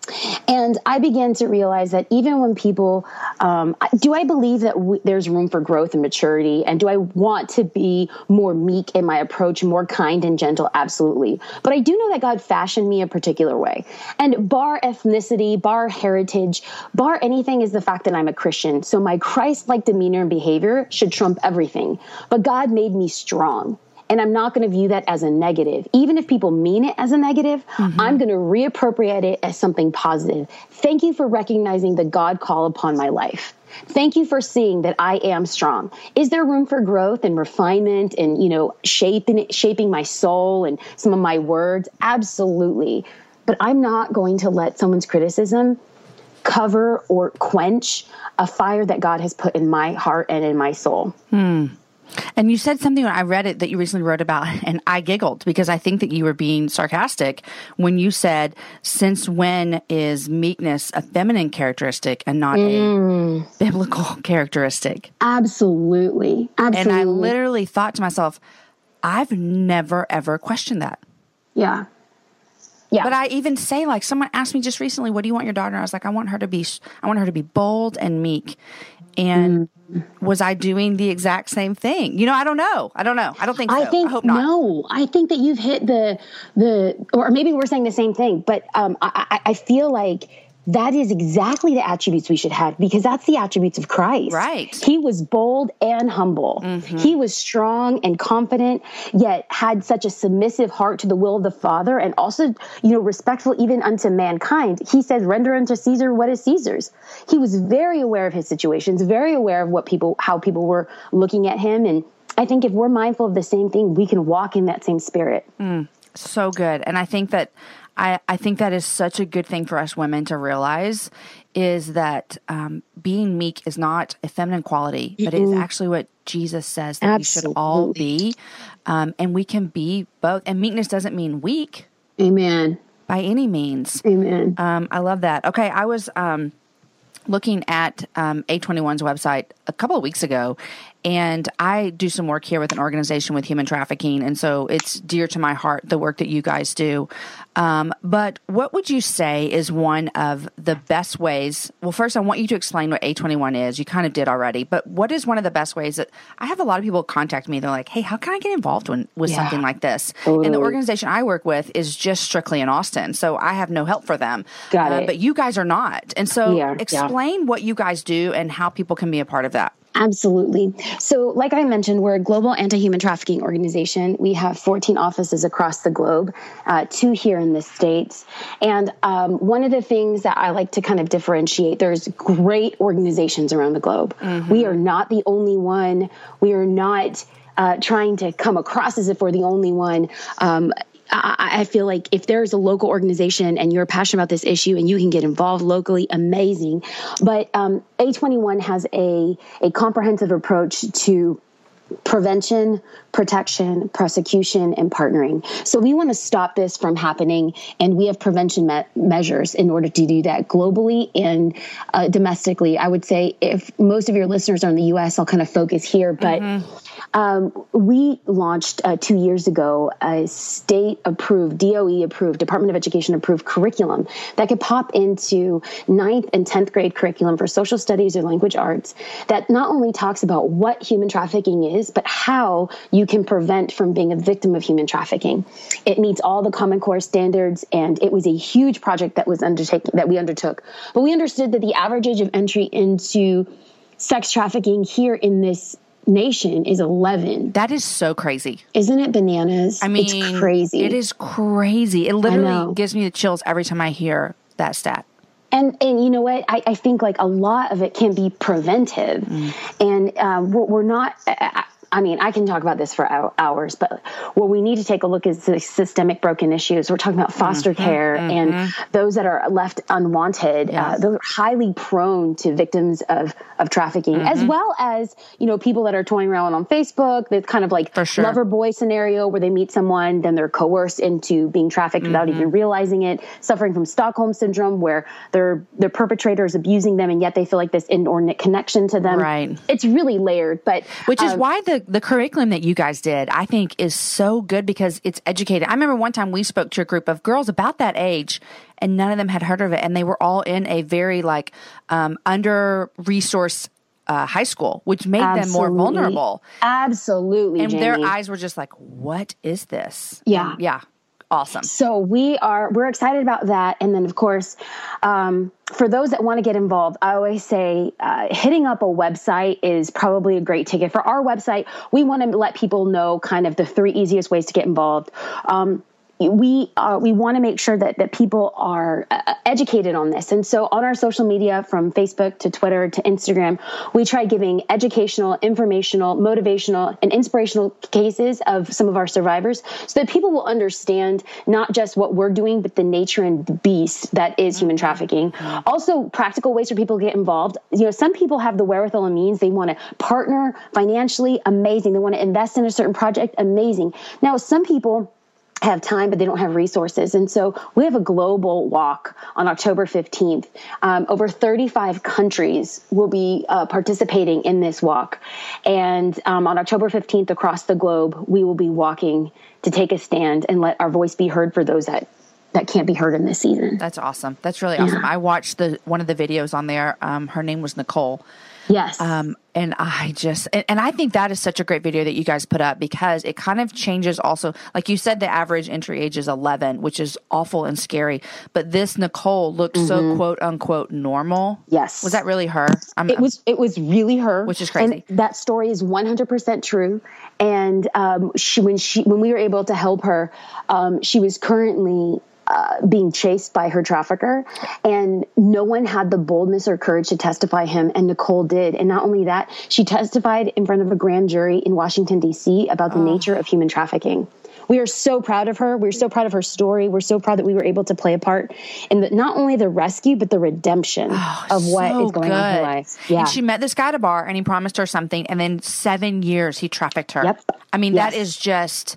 And I began to realize that even when people, do I believe that there's room for growth and maturity? And do I want to be more meek in my approach, more kind and gentle? Absolutely. But I do know that God fashioned me a particular way. And bar ethnicity, bar heritage, bar anything is the fact that I'm a Christian. So my Christ-like demeanor and behavior should trump everything. But God made me strong. And I'm not going to view that as a negative. Even if people mean it as a negative, I'm going to reappropriate it as something positive. Thank you for recognizing the God call upon my life. Thank you for seeing that I am strong. Is there room for growth and refinement and, shaping my soul and some of my words? Absolutely. But I'm not going to let someone's criticism cover or quench a fire that God has put in my heart and in my soul. And you said something when I read it that you recently wrote about, and I giggled because I think that you were being sarcastic when you said, since when is meekness a feminine characteristic and not a biblical characteristic? Absolutely. And I literally thought to myself, I've never, ever questioned that. Yeah. But I even say, like, someone asked me just recently, what do you want your daughter? And I was like, I want her to be bold and meek. And was I doing the exact same thing? I don't know. I don't think so. I hope not. No, I think that you've hit or maybe we're saying the same thing, but I feel like that is exactly the attributes we should have, because that's the attributes of Christ. Right. He was bold and humble. He was strong and confident, yet had such a submissive heart to the will of the Father, and also, respectful even unto mankind. He says, render unto Caesar what is Caesar's. He was very aware of his situations, very aware of how people were looking at him. And I think if we're mindful of the same thing, we can walk in that same spirit. So good. And I think that I think that is such a good thing for us women to realize, is that being meek is not a feminine quality, but it is actually what Jesus says that we should all be. And we can be both. And meekness doesn't mean weak. Amen. By any means. Amen. I love that. Okay, I was looking at A21's website a couple of weeks ago, and I do some work here with an organization with human trafficking, and so it's dear to my heart, the work that you guys do. But what would you say is one of the best ways? Well, first, I want you to explain what A21 is. You kind of did already, but what is one of the best ways that I have a lot of people contact me? They're like, hey, how can I get involved with something like this? Totally. And the organization I work with is just strictly in Austin, so I have no help for them. Got it. But you guys are not. And so explain what you guys do and how people can be a part of that. Absolutely. So like I mentioned, we're a global anti-human trafficking organization. We have 14 offices across the globe, 2 here in the States. And one of the things that I like to kind of differentiate, there's great organizations around the globe. We are not the only one. We are not trying to come across as if we're the only one. I feel like if there's a local organization and you're passionate about this issue and you can get involved locally, amazing. But A21 has a comprehensive approach to prevention, protection, prosecution, and partnering. So we want to stop this from happening, and we have prevention measures in order to do that globally and domestically. I would say if most of your listeners are in the U.S., I'll kind of focus here, but we launched 2 years ago a state-approved, DOE-approved, Department of Education-approved curriculum that could pop into 9th and 10th grade curriculum for social studies or language arts that not only talks about what human trafficking is, but how you can prevent from being a victim of human trafficking. It meets all the Common Core standards, and it was a huge project that we undertook. But we understood that the average age of entry into sex trafficking here in this nation is 11. That is so crazy. Isn't it bananas? I mean, it's crazy. It is crazy. It literally gives me the chills every time I hear that stat. And you know what? I think like a lot of it can be preventive. And we're not... I mean, I can talk about this for hours, but what we need to take a look is the systemic broken issues. We're talking about foster care and those that are left unwanted. Those are highly prone to victims of trafficking, as well as, people that are toying around on Facebook. That's kind of like lover boy scenario where they meet someone, then they're coerced into being trafficked without even realizing it, suffering from Stockholm syndrome where their perpetrator is abusing them and yet they feel like this inordinate connection to them. Right. It's really layered, but which is why the the curriculum that you guys did, I think, is so good because it's educated. I remember one time we spoke to a group of girls about that age, and none of them had heard of it, and they were all in a very under-resourced high school, which made them more vulnerable. Absolutely, and Jamie. their eyes were just like, "What is this?" Yeah, and yeah. Awesome. So we're excited about that. And then of course, for those that want to get involved, I always say, hitting up a website is probably a great ticket. For our website, we want to let people know kind of the 3 easiest ways to get involved. We want to make sure that people are educated on this. And so on our social media, from Facebook to Twitter to Instagram, we try giving educational, informational, motivational, and inspirational cases of some of our survivors so that people will understand not just what we're doing, but the nature and the beast that is human trafficking. Also, practical ways for people to get involved. Some people have the wherewithal and means. They want to partner financially, amazing. They want to invest in a certain project, amazing. Now, some people have time, but they don't have resources. And so we have a global walk on October 15th. Over 35 countries will be participating in this walk. And on October 15th, across the globe, we will be walking to take a stand and let our voice be heard for those that can't be heard in this season. That's awesome. That's really awesome. I watched one of the videos on there. Her name was Nicole. Yes. And I think that is such a great video that you guys put up because it kind of changes also, like you said, the average entry age is 11, which is awful and scary. But this Nicole looked so quote unquote normal. Yes. Was that really her? It was really her. Which is crazy. And that story is 100% true. And when we were able to help her, she was currently being chased by her trafficker, and no one had the boldness or courage to testify him, and Nicole did. And not only that, she testified in front of a grand jury in Washington, D.C. about the nature of human trafficking. We are so proud of her. We're so proud of her story. We're so proud that we were able to play a part in not only the rescue, but the redemption of what is going on in her life. Yeah. And she met this guy at a bar, and he promised her something, and then 7 years he trafficked her. Yep. I mean, that is just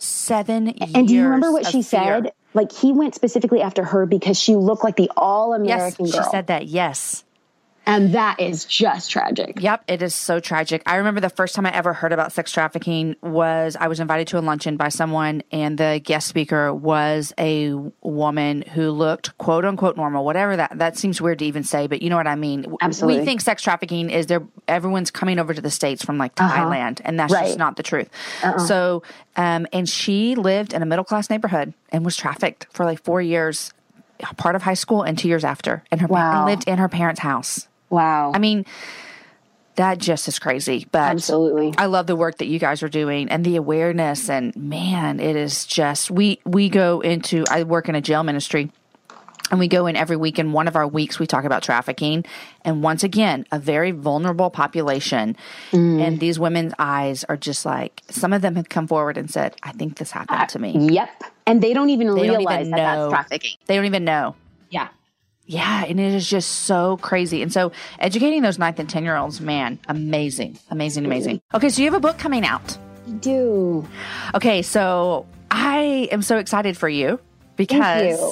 7 years. And do you remember what she said? Like, he went specifically after her because she looked like the all-American girl. Yes, she said that, yes. And that is just tragic. Yep, it is so tragic. I remember the first time I ever heard about sex trafficking was I was invited to a luncheon by someone, and the guest speaker was a woman who looked quote unquote normal, whatever that seems weird to even say, but you know what I mean. Absolutely. We think sex trafficking is everyone's coming over to the States from like Thailand, and that's just not the truth. So, and she lived in a middle class neighborhood and was trafficked for like 4 years, part of high school and 2 years after, and and lived in her parents' house. Wow. I mean, that just is crazy. But absolutely, I love the work that you guys are doing and the awareness. And man, it is just, I work in a jail ministry, and we go in every week. And one of our weeks, we talk about trafficking. And once again, a very vulnerable population. And these women's eyes are just like, some of them have come forward and said, I think this happened to me. Yep. And they don't even realize that that's trafficking. They don't even know. Yeah. Yeah, and it is just so crazy. And so educating those 9th and 10-year-olds, man, amazing. Okay, so you have a book coming out. I do. Okay, so I am so excited for you because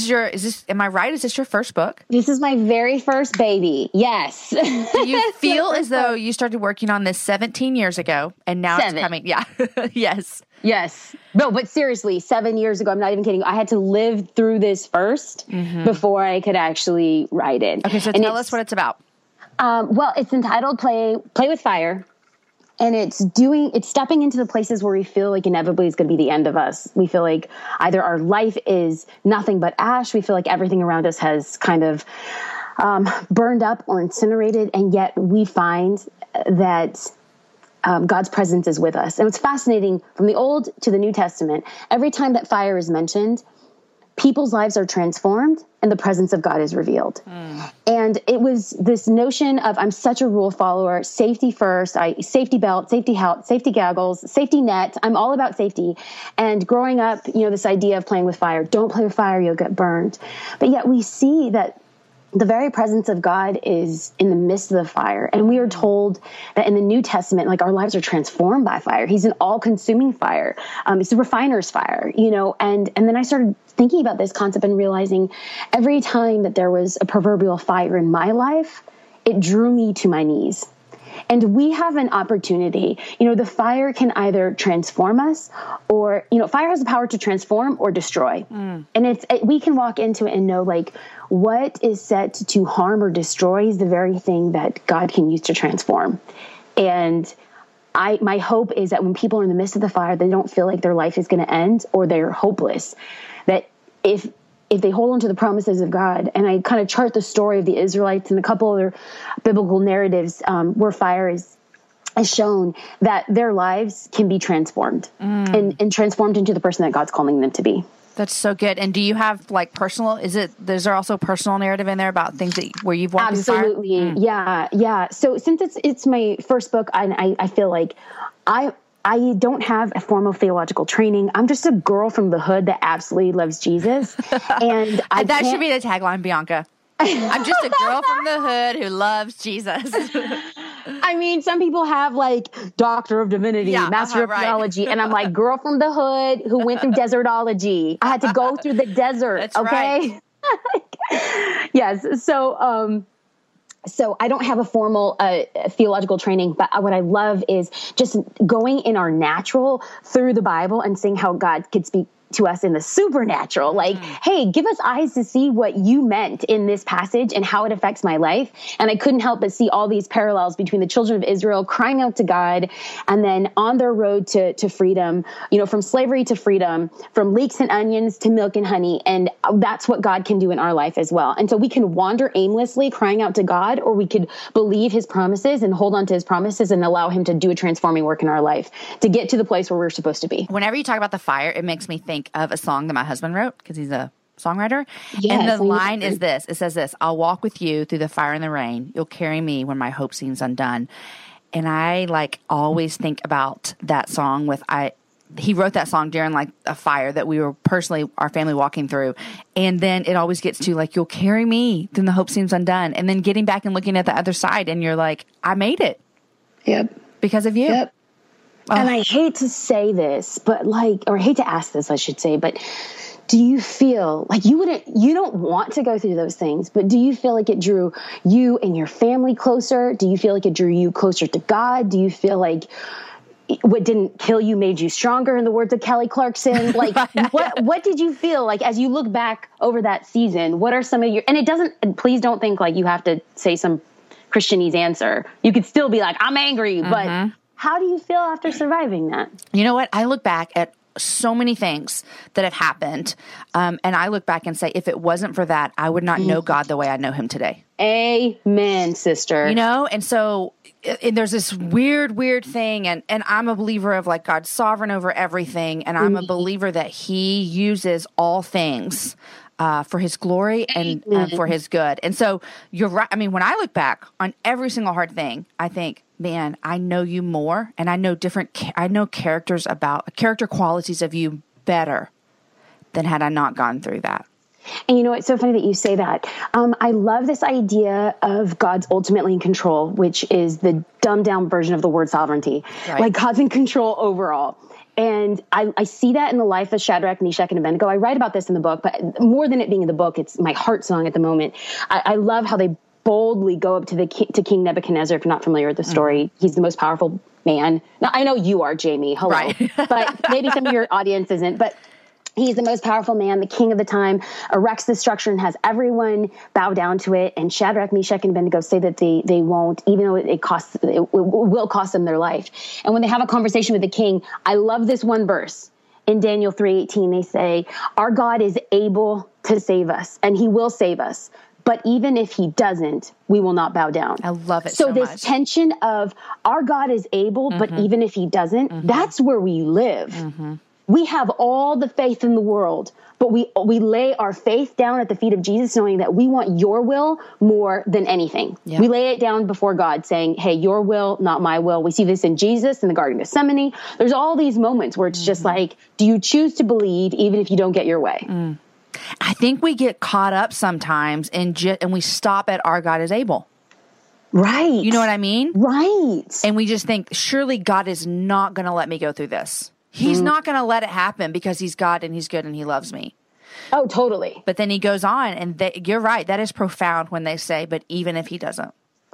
am I right? Is this your first book? This is my very first baby. Yes. Do you feel as though you started working on this 17 years ago and now it's coming? Yeah. Yes. Yes. No, but seriously, 7 years ago, I'm not even kidding. I had to live through this first before I could actually write it. Okay, so tell us what it's about. Well, it's entitled Play with Fire. And it's stepping into the places where we feel like inevitably it's going to be the end of us. We feel like either our life is nothing but ash. We feel like everything around us has kind of burned up or incinerated. And yet we find that God's presence is with us. And it's fascinating, from the Old to the New Testament, every time that fire is mentioned, people's lives are transformed and the presence of God is revealed. And it was this notion of, I'm such a rule follower, safety first, safety belt, safety hat, safety goggles, safety net. I'm all about safety. And growing up, this idea of playing with fire, don't play with fire, you'll get burned. But yet we see that the very presence of God is in the midst of the fire. And we are told that in the New Testament, like, our lives are transformed by fire. He's an all-consuming fire. It's a refiner's fire, and then I started thinking about this concept and realizing every time that there was a proverbial fire in my life, it drew me to my knees. And we have an opportunity. The fire can either transform us or, fire has the power to transform or destroy. And we can walk into it and know, like, what is set to harm or destroy is the very thing that God can use to transform. And my hope is that when people are in the midst of the fire, they don't feel like their life is going to end or they're hopeless. That if they hold on to the promises of God, and I kind of chart the story of the Israelites and a couple other biblical narratives where fire is shown, that their lives can be transformed and transformed into the person that God's calling them to be. That's so good. And do you have like is there also personal narrative in there about things where you've walked through fire? Absolutely. Yeah. So since it's my first book, I feel like I don't have a formal theological training. I'm just a girl from the hood that absolutely loves Jesus. And that should be the tagline, Bianca. I'm just a girl from the hood who loves Jesus. I mean, some people have like Doctor of Divinity, Master of Theology, and I'm like, girl from the hood who went through desertology. I had to go through the desert. That's okay. Right. Yes. So I don't have a formal theological training, but what I love is just going in our natural through the Bible and seeing how God could speak to us in the supernatural. Like, hey, give us eyes to see what you meant in this passage and how it affects my life. And I couldn't help but see all these parallels between the children of Israel crying out to God and then on their road to freedom, from slavery to freedom, from leeks and onions to milk and honey. And that's what God can do in our life as well. And so we can wander aimlessly crying out to God, or we could believe his promises and hold on to his promises and allow him to do a transforming work in our life to get to the place where we're supposed to be. Whenever you talk about the fire, it makes me think of a song that my husband wrote because he's a songwriter. Yes, and the line is this. It says this: I'll walk with you through the fire and the rain. You'll carry me when my hope seems undone. And I always think about that song he wrote that song during like a fire that we were personally, our family, walking through. And then it always gets to like, you'll carry me through the hope seems undone. And then getting back and looking at the other side and you're like, I made it. Yep. Because of you. Yep. And I hate to say this, but or I hate to ask this, I should say, but do you feel like you don't want to go through those things, but do you feel like it drew you and your family closer? Do you feel like it drew you closer to God? Do you feel like what didn't kill you made you stronger, in the words of Kelly Clarkson? Like, what did you feel like as you look back over that season? What are some of and please don't think like you have to say some Christianese answer. You could still be like, I'm angry, but how do you feel after surviving that? You know what? I look back at so many things that have happened. And I look back and say, if it wasn't for that, I would not know God the way I know him today. Amen, sister. And so there's this weird thing. And I'm a believer of like God's sovereign over everything. And I'm a believer that he uses all things for his glory and for his good. And so you're right. I mean, when I look back on every single hard thing, I think, man, I know you more, and I know character qualities of you better than had I not gone through that. And it's so funny that you say that. I love this idea of God's ultimately in control, which is the dumbed down version of the word sovereignty. Right. Like God's in control overall. And I see that in the life of Shadrach, Meshach, and Abednego. I write about this in the book, but more than it being in the book, it's my heart song at the moment. I love how they boldly go up to King Nebuchadnezzar. If you're not familiar with the story, he's the most powerful man. Now, I know you are, Jamie. Hello. Right. But maybe some of your audience isn't. But he's the most powerful man, the king of the time, erects the structure and has everyone bow down to it. And Shadrach, Meshach, and Abednego say that they won't, even though it will cost them their life. And when they have a conversation with the king, I love this one verse. In Daniel 3:18, they say, our God is able to save us, and he will save us. But even if he doesn't, we will not bow down. I love it so much. So this tension of our God is able, but even if he doesn't, that's where we live. We have all the faith in the world, but we lay our faith down at the feet of Jesus, knowing that we want your will more than anything. Yeah. We lay it down before God saying, hey, your will, not my will. We see this in Jesus in the Garden of Gethsemane. There's all these moments where it's just like, do you choose to believe even if you don't get your way? I think we get caught up sometimes and we stop at our God is able. Right. You know what I mean? Right. And we just think, surely God is not going to let me go through this. He's not going to let it happen because he's God and he's good and he loves me. Oh, totally. But then he goes on, and you're right. That is profound when they say, but even if he doesn't.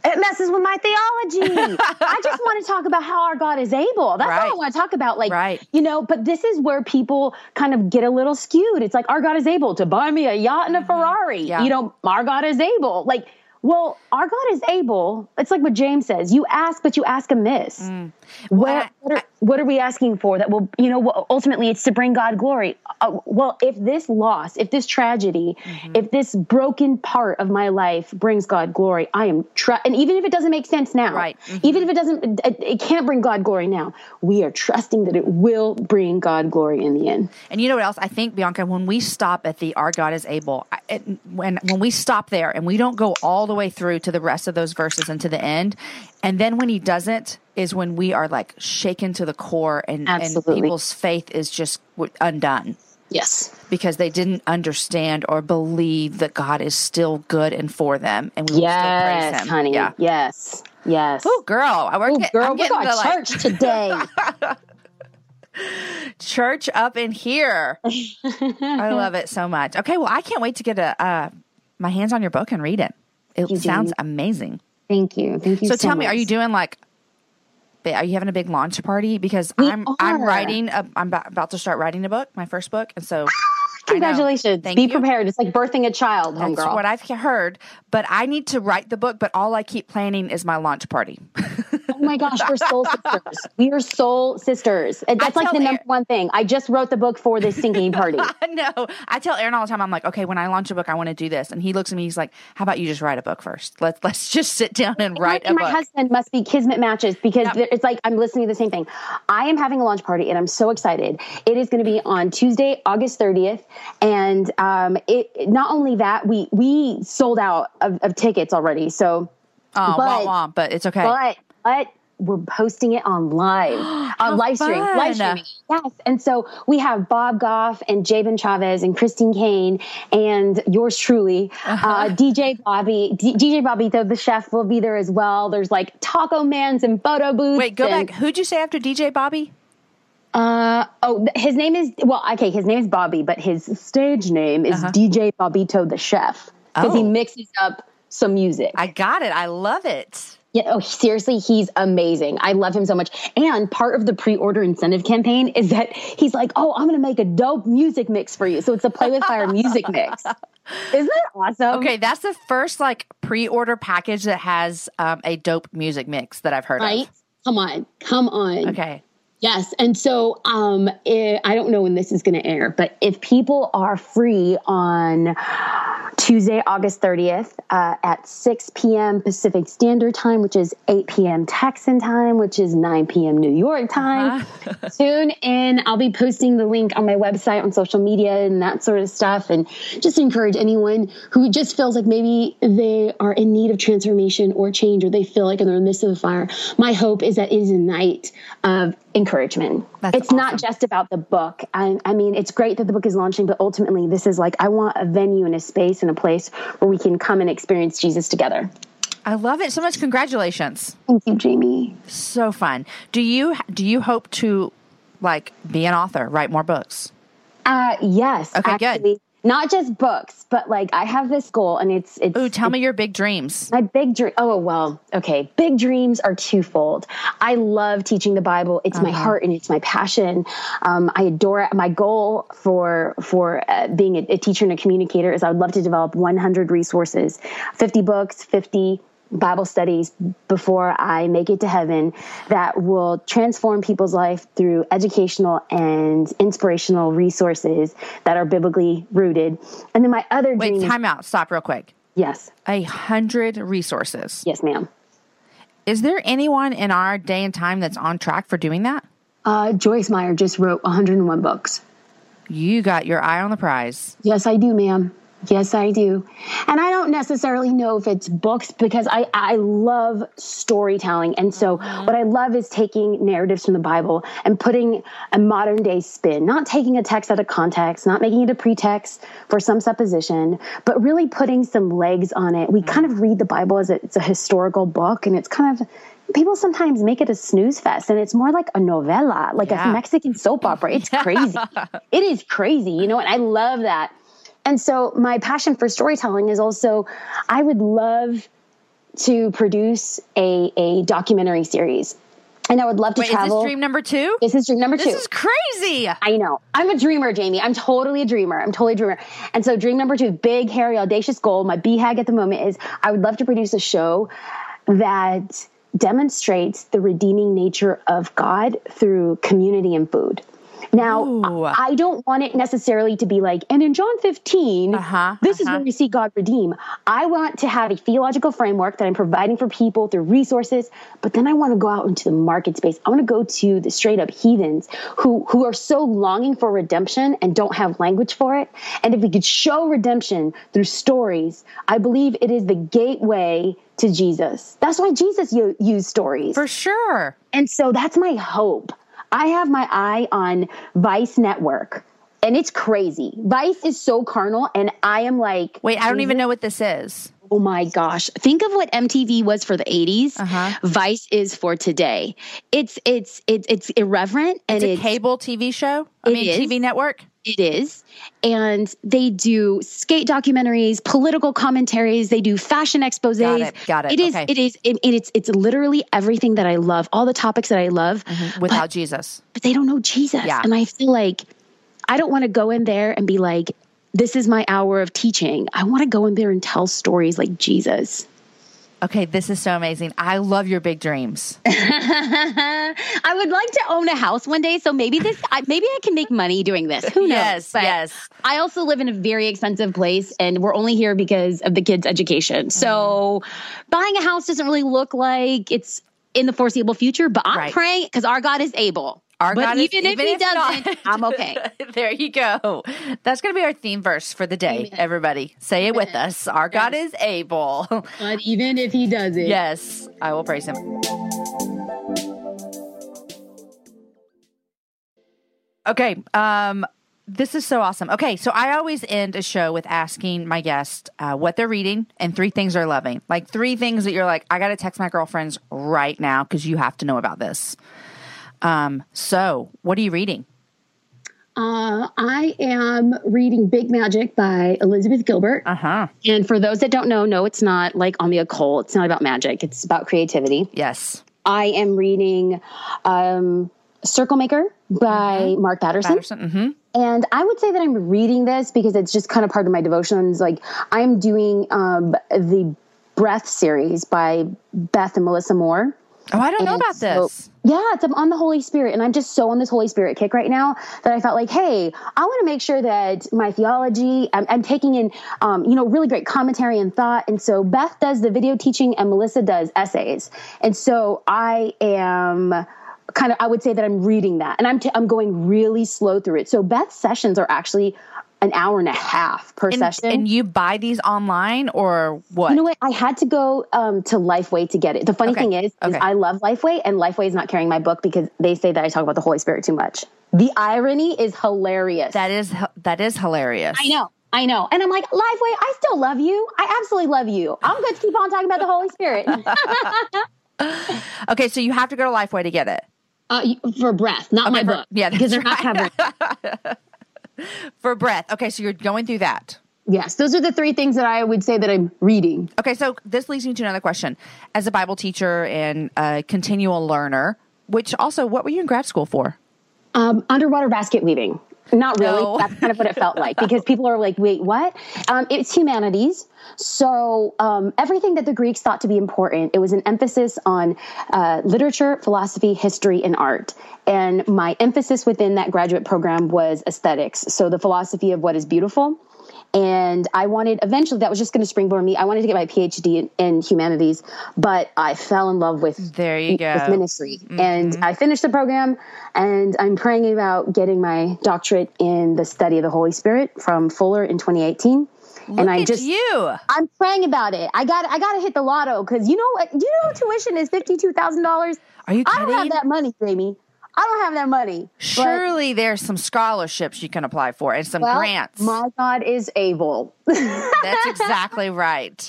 It messes with my theology. I just want to talk about how our God is able. That's all I want to talk about. Like, you know, but this is where people kind of get a little skewed. It's like, our God is able to buy me a yacht and a Ferrari. Yeah. You know, our God is able. Like, well, our God is able. It's like what James says. You ask, but you ask amiss. Well, what are we asking for that will, you know, ultimately it's to bring God glory. Well, if this loss, if this tragedy, if this broken part of my life brings God glory, I am and even if it doesn't make sense now, even if it can't bring God glory now, we are trusting that it will bring God glory in the end. And you know what else? I think, Bianca, when we stop at the our God is able, when we stop there and we don't go all the way through to the rest of those verses and to the end, and then when he doesn't, is when we are like shaken to the core and people's faith is just undone. Yes. Because they didn't understand or believe that God is still good and for them. And we will still praise him. Honey. Yeah. Yes. Yes. Oh, girl. We got church today. Church up in here. I love it so much. Okay. Well, I can't wait to get my hands on your book and read it. It sounds amazing. Thank you. Thank you. So tell me, are you doing are you having a big launch party? Because I'm writing. I'm about to start writing a book, my first book, and so congratulations. Be prepared. It's like birthing a child, homegirl. That's what I've heard. But I need to write the book. But all I keep planning is my launch party. Oh my gosh, we're soul sisters. We are soul sisters. That's like the number one thing. I just wrote the book for this singing party. No, I tell Aaron all the time. I'm like, okay, when I launch a book, I want to do this, and he looks at me. He's like, how about you just write a book first? Let's just sit down and write a book. My husband must be kismet matches because it's like I'm listening to the same thing. I am having a launch party, and I'm so excited. It is going to be on Tuesday, August 30th, and not only that, we sold out of tickets already. So, but it's okay. But we're posting it on live streaming. Yes. And so we have Bob Goff and Jabin Chavez and Christine Kane and yours truly, DJ Bobito, the chef, will be there as well. There's like taco mans and photo booths. Wait, go back. Who'd you say after DJ Bobby? His name is Bobby, but his stage name is DJ Bobito, the chef, because he mixes up some music. I got it. I love it. Yeah, seriously, he's amazing. I love him so much. And part of the pre-order incentive campaign is that he's like, I'm going to make a dope music mix for you. So it's a Play with Fire music mix. Isn't that awesome? Okay, that's the first pre-order package that has a dope music mix that I've heard of. Come on. Okay. Yes. And so I don't know when this is going to air, but if people are free on Tuesday, August 30th at 6 p.m. Pacific Standard Time, which is 8 p.m. Texan time, which is 9 p.m. New York time, tune in. I'll be posting the link on my website, on social media and that sort of stuff. And just encourage anyone who just feels like maybe they are in need of transformation or change, or they feel like they're in the midst of the fire. My hope is that it is a night of encouragement. It's awesome. Not just about the book. I mean, it's great that the book is launching, but ultimately this is like, I want a venue and a space and a place where we can come and experience Jesus together. I love it so much. Congratulations. Thank you, Jamie. So fun. Do you hope to be an author, write more books? Yes. Okay, actually. Good. Not just books, but I have this goal, and it's. Ooh, tell me your big dreams. My big dream. Oh, well, okay. Big dreams are twofold. I love teaching the Bible. It's my heart and it's my passion. I adore it. My goal for being a teacher and a communicator is I would love to develop 100 resources, 50 books, 50 Bible studies before I make it to heaven that will transform people's life through educational and inspirational resources that are biblically rooted. And then my other dream. Wait, time out. Stop real quick. Yes. 100 resources. Yes, ma'am. Is there anyone in our day and time that's on track for doing that? Joyce Meyer just wrote 101 books. You got your eye on the prize. Yes, I do, ma'am. Yes, I do. And I don't necessarily know if it's books because I love storytelling. And so what I love is taking narratives from the Bible and putting a modern day spin, not taking a text out of context, not making it a pretext for some supposition, but really putting some legs on it. We kind of read the Bible as it's a historical book, and it's kind of, people sometimes make it a snooze fest, and it's more like a novella, like a Mexican soap opera. It's crazy. It is crazy, and I love that. And so my passion for storytelling is also, I would love to produce a documentary series. And I would love to travel. Is this dream number 2? This is dream number 2. This is crazy. I know. I'm a dreamer, Jamie. I'm totally a dreamer. And so dream number 2, big, hairy, audacious goal, my BHAG at the moment is I would love to produce a show that demonstrates the redeeming nature of God through community and food. Now, I don't want it necessarily to be like, and in John 15, this is where we see God redeem. I want to have a theological framework that I'm providing for people through resources, but then I want to go out into the market space. I want to go to the straight up heathens who are so longing for redemption and don't have language for it. And if we could show redemption through stories, I believe it is the gateway to Jesus. That's why Jesus used stories. For sure. And so that's my hope. I have my eye on Vice Network, and it's crazy. Vice is so carnal, and I am like... Wait, I don't even know what this is. Oh my gosh. Think of what MTV was for the 80s. Vice is for today. It's irreverent. And it's a cable TV show? TV network? It is. And they do skate documentaries, political commentaries. They do fashion exposés. Got it. It's literally everything that I love, all the topics that I love. Without Jesus. But they don't know Jesus. Yeah. And I feel like I don't want to go in there and be like, this is my hour of teaching. I want to go in there and tell stories like Jesus. Okay, this is so amazing. I love your big dreams. I would like to own a house one day, so maybe I can make money doing this. Who knows? Yes. I also live in a very expensive place, and we're only here because of the kids' education. So buying a house doesn't really look like it's in the foreseeable future, but I'm praying because our God is able. But even if he doesn't, I'm okay. There you go. That's going to be our theme verse for the day. Amen. Everybody, say it with us. Our God is able. But even if he doesn't. Yes, I will praise him. Okay. This is so awesome. Okay, so I always end a show with asking my guest what they're reading and 3 things they're loving. Like 3 things that you're like, I got to text my girlfriends right now because you have to know about this. So what are you reading? I am reading Big Magic by Elizabeth Gilbert. And for those that don't know, no, it's not like on the occult. It's not about magic. It's about creativity. Yes. I am reading Circle Maker by Mark Batterson. And I would say that I'm reading this because it's just kind of part of my devotions. Like I'm doing the Breath series by Beth and Melissa Moore. Oh, I don't know about this. Yeah, it's on the Holy Spirit. And I'm just so on this Holy Spirit kick right now that I felt like, hey, I want to make sure that my theology, I'm taking in, really great commentary and thought. And so Beth does the video teaching and Melissa does essays. And so I am I would say that I'm reading that and I'm going really slow through it. So Beth's sessions are actually an hour and a half per session. And you buy these online or what? You know what? I had to go to Lifeway to get it. The funny thing is I love Lifeway, and Lifeway is not carrying my book because they say that I talk about the Holy Spirit too much. The irony is hilarious. That is hilarious. I know. And I'm like, Lifeway, I still love you. I absolutely love you. I'm going to keep on talking about the Holy Spirit. Okay, so you have to go to Lifeway to get it. For Breath, not my book. Yeah, because they're not covering. For Breath. Okay, so you're going through that. Yes, those are the 3 things that I would say that I'm reading. Okay, so this leads me to another question. As a Bible teacher and a continual learner, which also, what were you in grad school for? Underwater basket weaving. Not really. No. That's kind of what it felt like because people are like, wait, what? It's humanities. So everything that the Greeks thought to be important, it was an emphasis on literature, philosophy, history, and art. And my emphasis within that graduate program was aesthetics. So the philosophy of what is beautiful. And I wanted, eventually, that was just going to springboard me. I wanted to get my PhD in humanities, but I fell in love with, with ministry. And I finished the program, and I'm praying about getting my doctorate in the study of the Holy Spirit from Fuller in 2018. I'm praying about it. I got to hit the lotto because you know what? Do you know tuition is $52,000? Are you kidding? I don't have that money, Jamie. I don't have that money. Surely there's some scholarships you can apply for and some grants. My God is able. That's exactly right.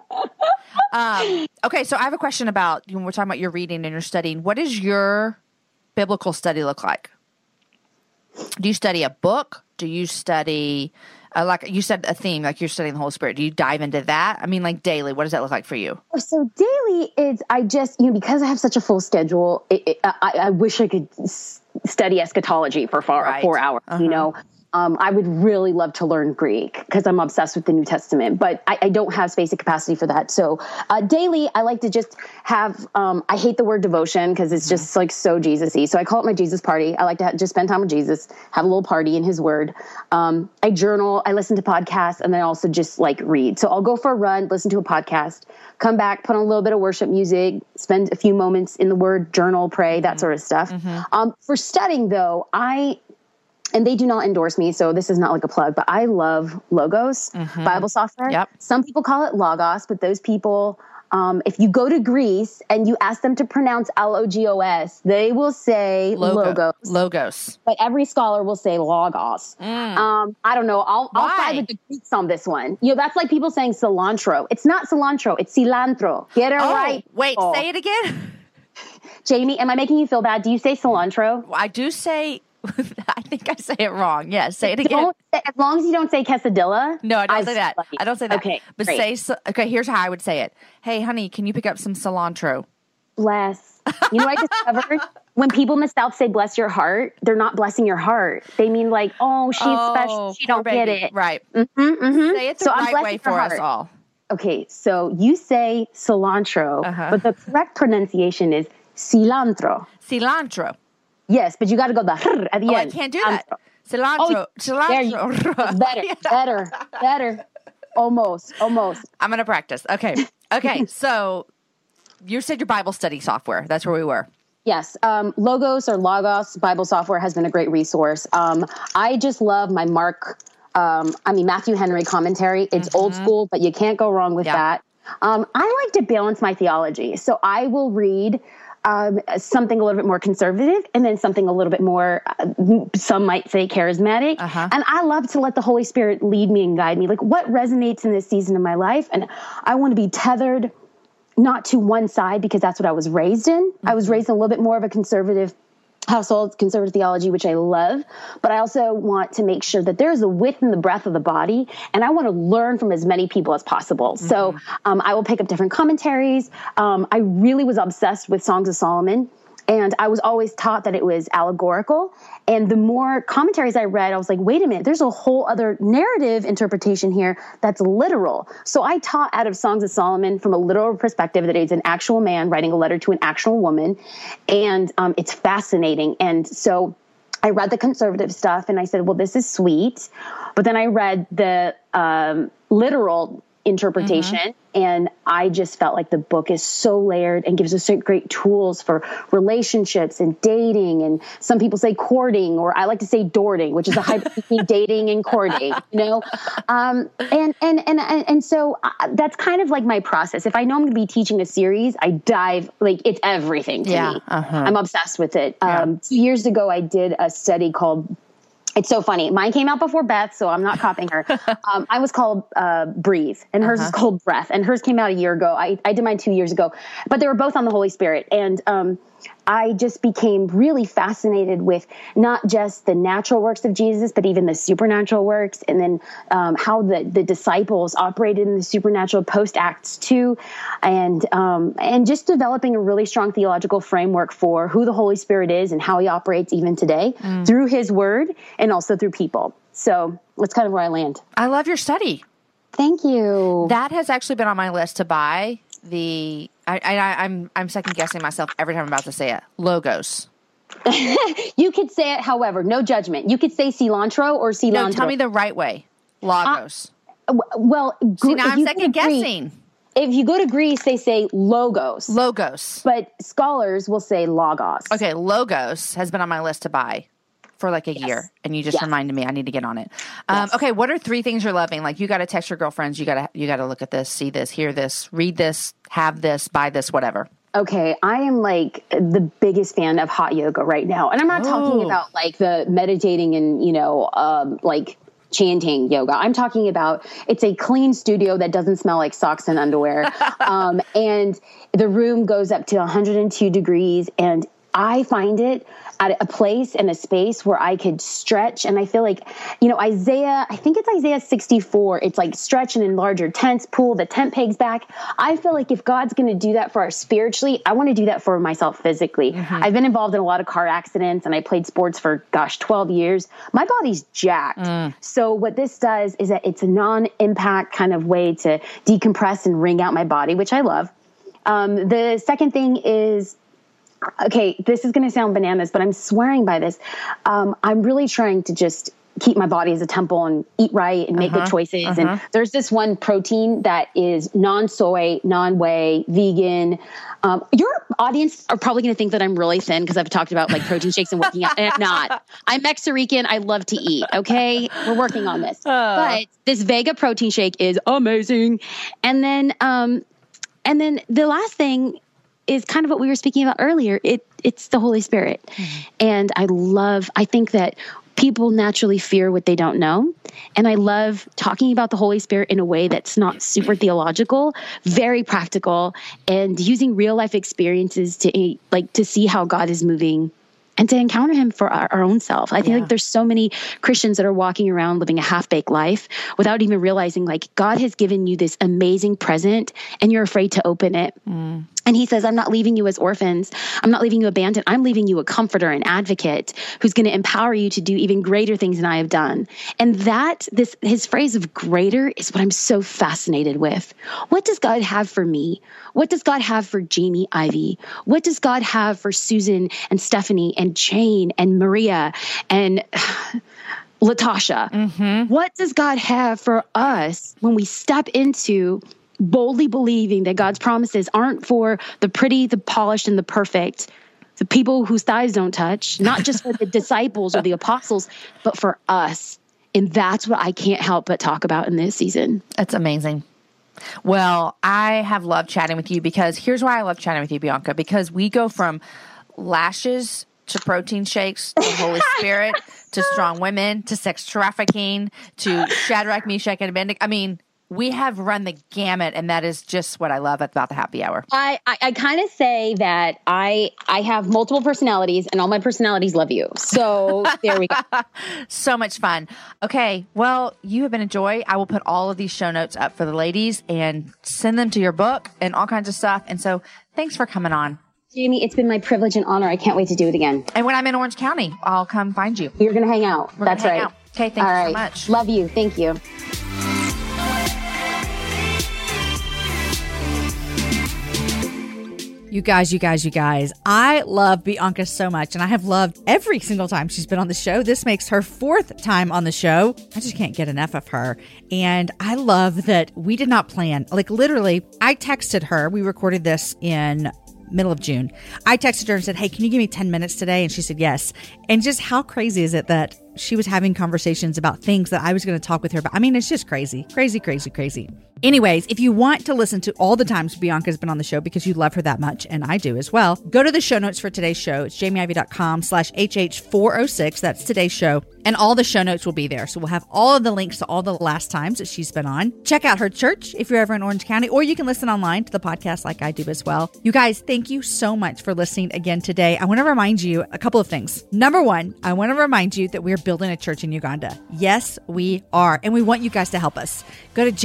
Okay, so I have a question about, when we're talking about your reading and your studying, what does your biblical study look like? Do you study a book? Do you study like you said, a theme, like you're studying the Holy Spirit. Do you dive into that? I mean, like daily, what does that look like for you? So daily is, I just, because I have such a full schedule, I wish I could study eschatology for 4 hours, I would really love to learn Greek because I'm obsessed with the New Testament, but I don't have space and capacity for that. So daily, I like to just have, I hate the word devotion because it's just like so Jesus-y. So I call it my Jesus party. I like to just spend time with Jesus, have a little party in his word. I journal, I listen to podcasts, and then I also just like read. So I'll go for a run, listen to a podcast, come back, put on a little bit of worship music, spend a few moments in the word, journal, pray, that sort of stuff. For studying though, and they do not endorse me, so this is not like a plug, but I love Logos Bible software. Yep. Some people call it Logos, but those people, if you go to Greece and you ask them to pronounce Logos, they will say Logos. But every scholar will say Logos. I don't know. I'll side with the Greeks on this one. That's like people saying cilantro. It's not cilantro. It's cilantro. Get it right. Wait, people. say it again. Jamie, am I making you feel bad? Do you say cilantro? I do say... I think I say it wrong. Yes, say it again. As long as you don't say quesadilla. No, I don't say that. I don't say that. Okay, but great. Here's how I would say it. Hey, honey, can you pick up some cilantro? Bless. You know what I discovered? When people misouth say bless your heart, they're not blessing your heart. They mean like, she's special. She don't get it. Right. Say it the right way for us all. Okay, so you say cilantro, but the correct pronunciation is cilantro. Cilantro. Yes, but you got to go the at the end. I can't do that. Cilantro. Cilantro. Better. Almost. I'm going to practice. Okay. So you said your Bible study software. That's where we were. Yes. Logos Bible software has been a great resource. I just love my Matthew Henry commentary. It's old school, but you can't go wrong with that. I like to balance my theology. So I will read something a little bit more conservative and then something a little bit more, some might say charismatic. And I love to let the Holy Spirit lead me and guide me. Like what resonates in this season of my life. And I want to be tethered not to one side because that's what I was raised in. I was raised in a little bit more of a conservative household, conservative theology, which I love, but I also want to make sure that there's a width and the breadth of the body, and I want to learn from as many people as possible. So I will pick up different commentaries. I really was obsessed with Songs of Solomon, and I was always taught that it was allegorical. And the more commentaries I read, I was like, wait a minute, there's a whole other narrative interpretation here that's literal. So I taught out of Songs of Solomon from a literal perspective that it's an actual man writing a letter to an actual woman. And it's fascinating. And so I read the conservative stuff and I said, well, this is sweet. But then I read the literal interpretation. And I just felt like the book is so layered and gives us great tools for relationships and dating. And some people say courting, or I like to say dorting, which is a hybrid between dating and courting, And so that's kind of like my process. If I know I'm going to be teaching a series, I dive, like it's everything to me. I'm obsessed with it. 2 years ago, I did a study called, it's so funny. Mine came out before Beth, so I'm not copying her. I was called Breathe, and hers is called Breath, and hers came out a year ago. I did mine 2 years ago, but they were both on the Holy Spirit. And I just became really fascinated with not just the natural works of Jesus, but even the supernatural works, and then how the disciples operated in the supernatural post Acts 2, and just developing a really strong theological framework for who the Holy Spirit is and how he operates even today through his word and also through people. So that's kind of where I land. I love your study. Thank you. That has actually been on my list to buy. I'm second guessing myself every time I'm about to say it. Logos. You could say it, however, no judgment. You could say cilantro or cilantro. No, tell me the right way. Logos. See, now I'm second guessing. If you go to Greece, they say logos. Logos. But scholars will say logos. Okay, logos has been on my list to buy for like a year, and you just reminded me I need to get on it. Okay, what are 3 things you're loving? Like you got to text your girlfriends, you got to look at this, see this, hear this, read this, have this, buy this, whatever. Okay, I am like the biggest fan of hot yoga right now, and I'm not talking about like the meditating and like chanting yoga. I'm talking about it's a clean studio that doesn't smell like socks and underwear, and the room goes up to 102 degrees, and I find it at a place and a space where I could stretch. And I feel like, I think it's Isaiah 64. It's like stretch and enlarge your tents, pull the tent pegs back. I feel like if God's going to do that for us spiritually, I want to do that for myself physically. I've been involved in a lot of car accidents and I played sports for 12 years. My body's jacked. So what this does is that it's a non-impact kind of way to decompress and wring out my body, which I love. The second thing is, okay, this is going to sound bananas, but I'm swearing by this. I'm really trying to just keep my body as a temple and eat right and make good choices. And there's this one protein that is non-soy, non-whey, vegan. Your audience are probably going to think that I'm really thin because I've talked about like protein shakes and working out. And I'm not. I'm Mexican. I love to eat. Okay. We're working on this. But this Vega protein shake is amazing. And then the last thing is kind of what we were speaking about earlier. It's the Holy Spirit. And I think that people naturally fear what they don't know. And I love talking about the Holy Spirit in a way that's not super theological, very practical, and using real life experiences to see how God is moving and to encounter him for our own self. I think like there's so many Christians that are walking around living a half-baked life without even realizing like God has given you this amazing present and you're afraid to open it. And he says, I'm not leaving you as orphans. I'm not leaving you abandoned. I'm leaving you a comforter, an advocate who's going to empower you to do even greater things than I have done. And his phrase of greater is what I'm so fascinated with. What does God have for me? What does God have for Jamie Ivey? What does God have for Susan and Stephanie and Jane and Maria and Latasha? What does God have for us when we step into boldly believing that God's promises aren't for the pretty, the polished, and the perfect, the people whose thighs don't touch, not just for the disciples or the apostles, but for us. And that's what I can't help but talk about in this season. That's amazing. Well, I have loved chatting with you because here's why I love chatting with you, Bianca, because we go from lashes to protein shakes, to Holy Spirit, to strong women, to sex trafficking, to Shadrach, Meshach, and Abednego. I mean, we have run the gamut, and that is just what I love about the happy hour. I kind of say that I have multiple personalities, and all my personalities love you. So there we go. So much fun. Okay, well, you have been a joy. I will put all of these show notes up for the ladies and send them to your book and all kinds of stuff. And so thanks for coming on. Jamie, it's been my privilege and honor. I can't wait to do it again. And when I'm in Orange County, I'll come find you. You're going to hang out. That's right. Okay, thank you so much. Love you. Thank you. You guys. I love Bianca so much, and I have loved every single time she's been on the show. This makes her 4th time on the show. I just can't get enough of her. And I love that we did not plan. Like literally, I texted her. We recorded this in middle of June. I texted her and said, hey, can you give me 10 minutes today? And she said, yes. And just how crazy is it that she was having conversations about things that I was going to talk with her about? I mean, it's just crazy. Anyways, if you want to listen to all the times Bianca's been on the show because you love her that much, and I do as well, go to the show notes for today's show. It's jamieivey.com/HH406. That's today's show. And all the show notes will be there. So we'll have all of the links to all the last times that she's been on. Check out her church if you're ever in Orange County, or you can listen online to the podcast like I do as well. You guys, thank you so much for listening again today. I want to remind you a couple of things. Number one, I want to remind you that we're building a church in Uganda. Yes, we are. And we want you guys to help us. Go to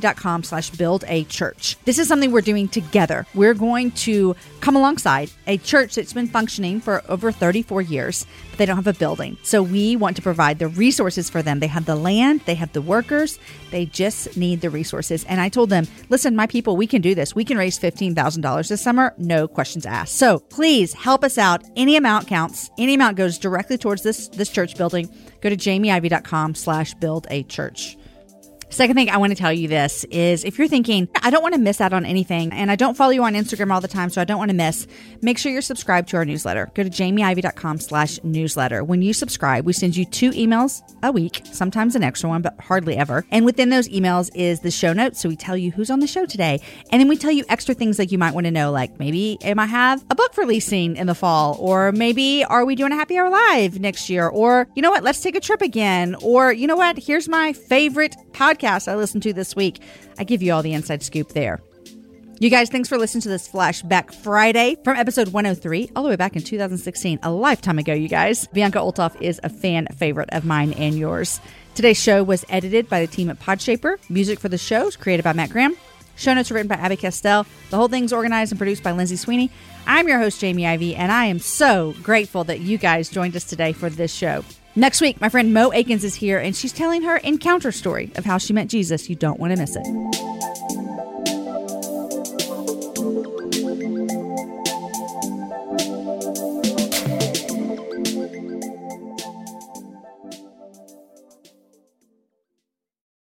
jamieivey.com/build-a-church. This is something we're doing together. We're going to come alongside a church that's been functioning for over 34 years, but they don't have a building. So we want to provide the resources for them. They have the land, they have the workers, they just need the resources. And I told them, listen, my people, we can do this. We can raise $15,000 this summer, no questions asked. So please help us out. Any amount counts. Any amount goes directly towards this church building. Go to jamieivey.com/build-a-church. Second thing I want to tell you this is if you're thinking, I don't want to miss out on anything, and I don't follow you on Instagram all the time, so I don't want to miss, make sure you're subscribed to our newsletter. Go to jamieivey.com/newsletter. When you subscribe, we send you 2 emails a week, sometimes an extra one, but hardly ever. And within those emails is the show notes. So we tell you who's on the show today. And then we tell you extra things like you might want to know, like maybe I have a book releasing in the fall, or maybe are we doing a happy hour live next year? Or you know what, let's take a trip again. Or you know what, here's my favorite podcast I listened to this week. I give you all the inside scoop there. You guys, thanks for listening to this Flashback Friday from episode 103, all the way back in 2016, a lifetime ago, you guys. Bianca Olthoff is a fan favorite of mine and yours. Today's show was edited by the team at Podshaper. Music for the show is created by Matt Graham. Show notes are written by Abby Castell. The whole thing's organized and produced by Lindsay Sweeney. I'm your host, Jamie Ivey, and I am so grateful that you guys joined us today for this show. Next week, my friend Mo Akins is here, and she's telling her encounter story of how she met Jesus. You don't want to miss it.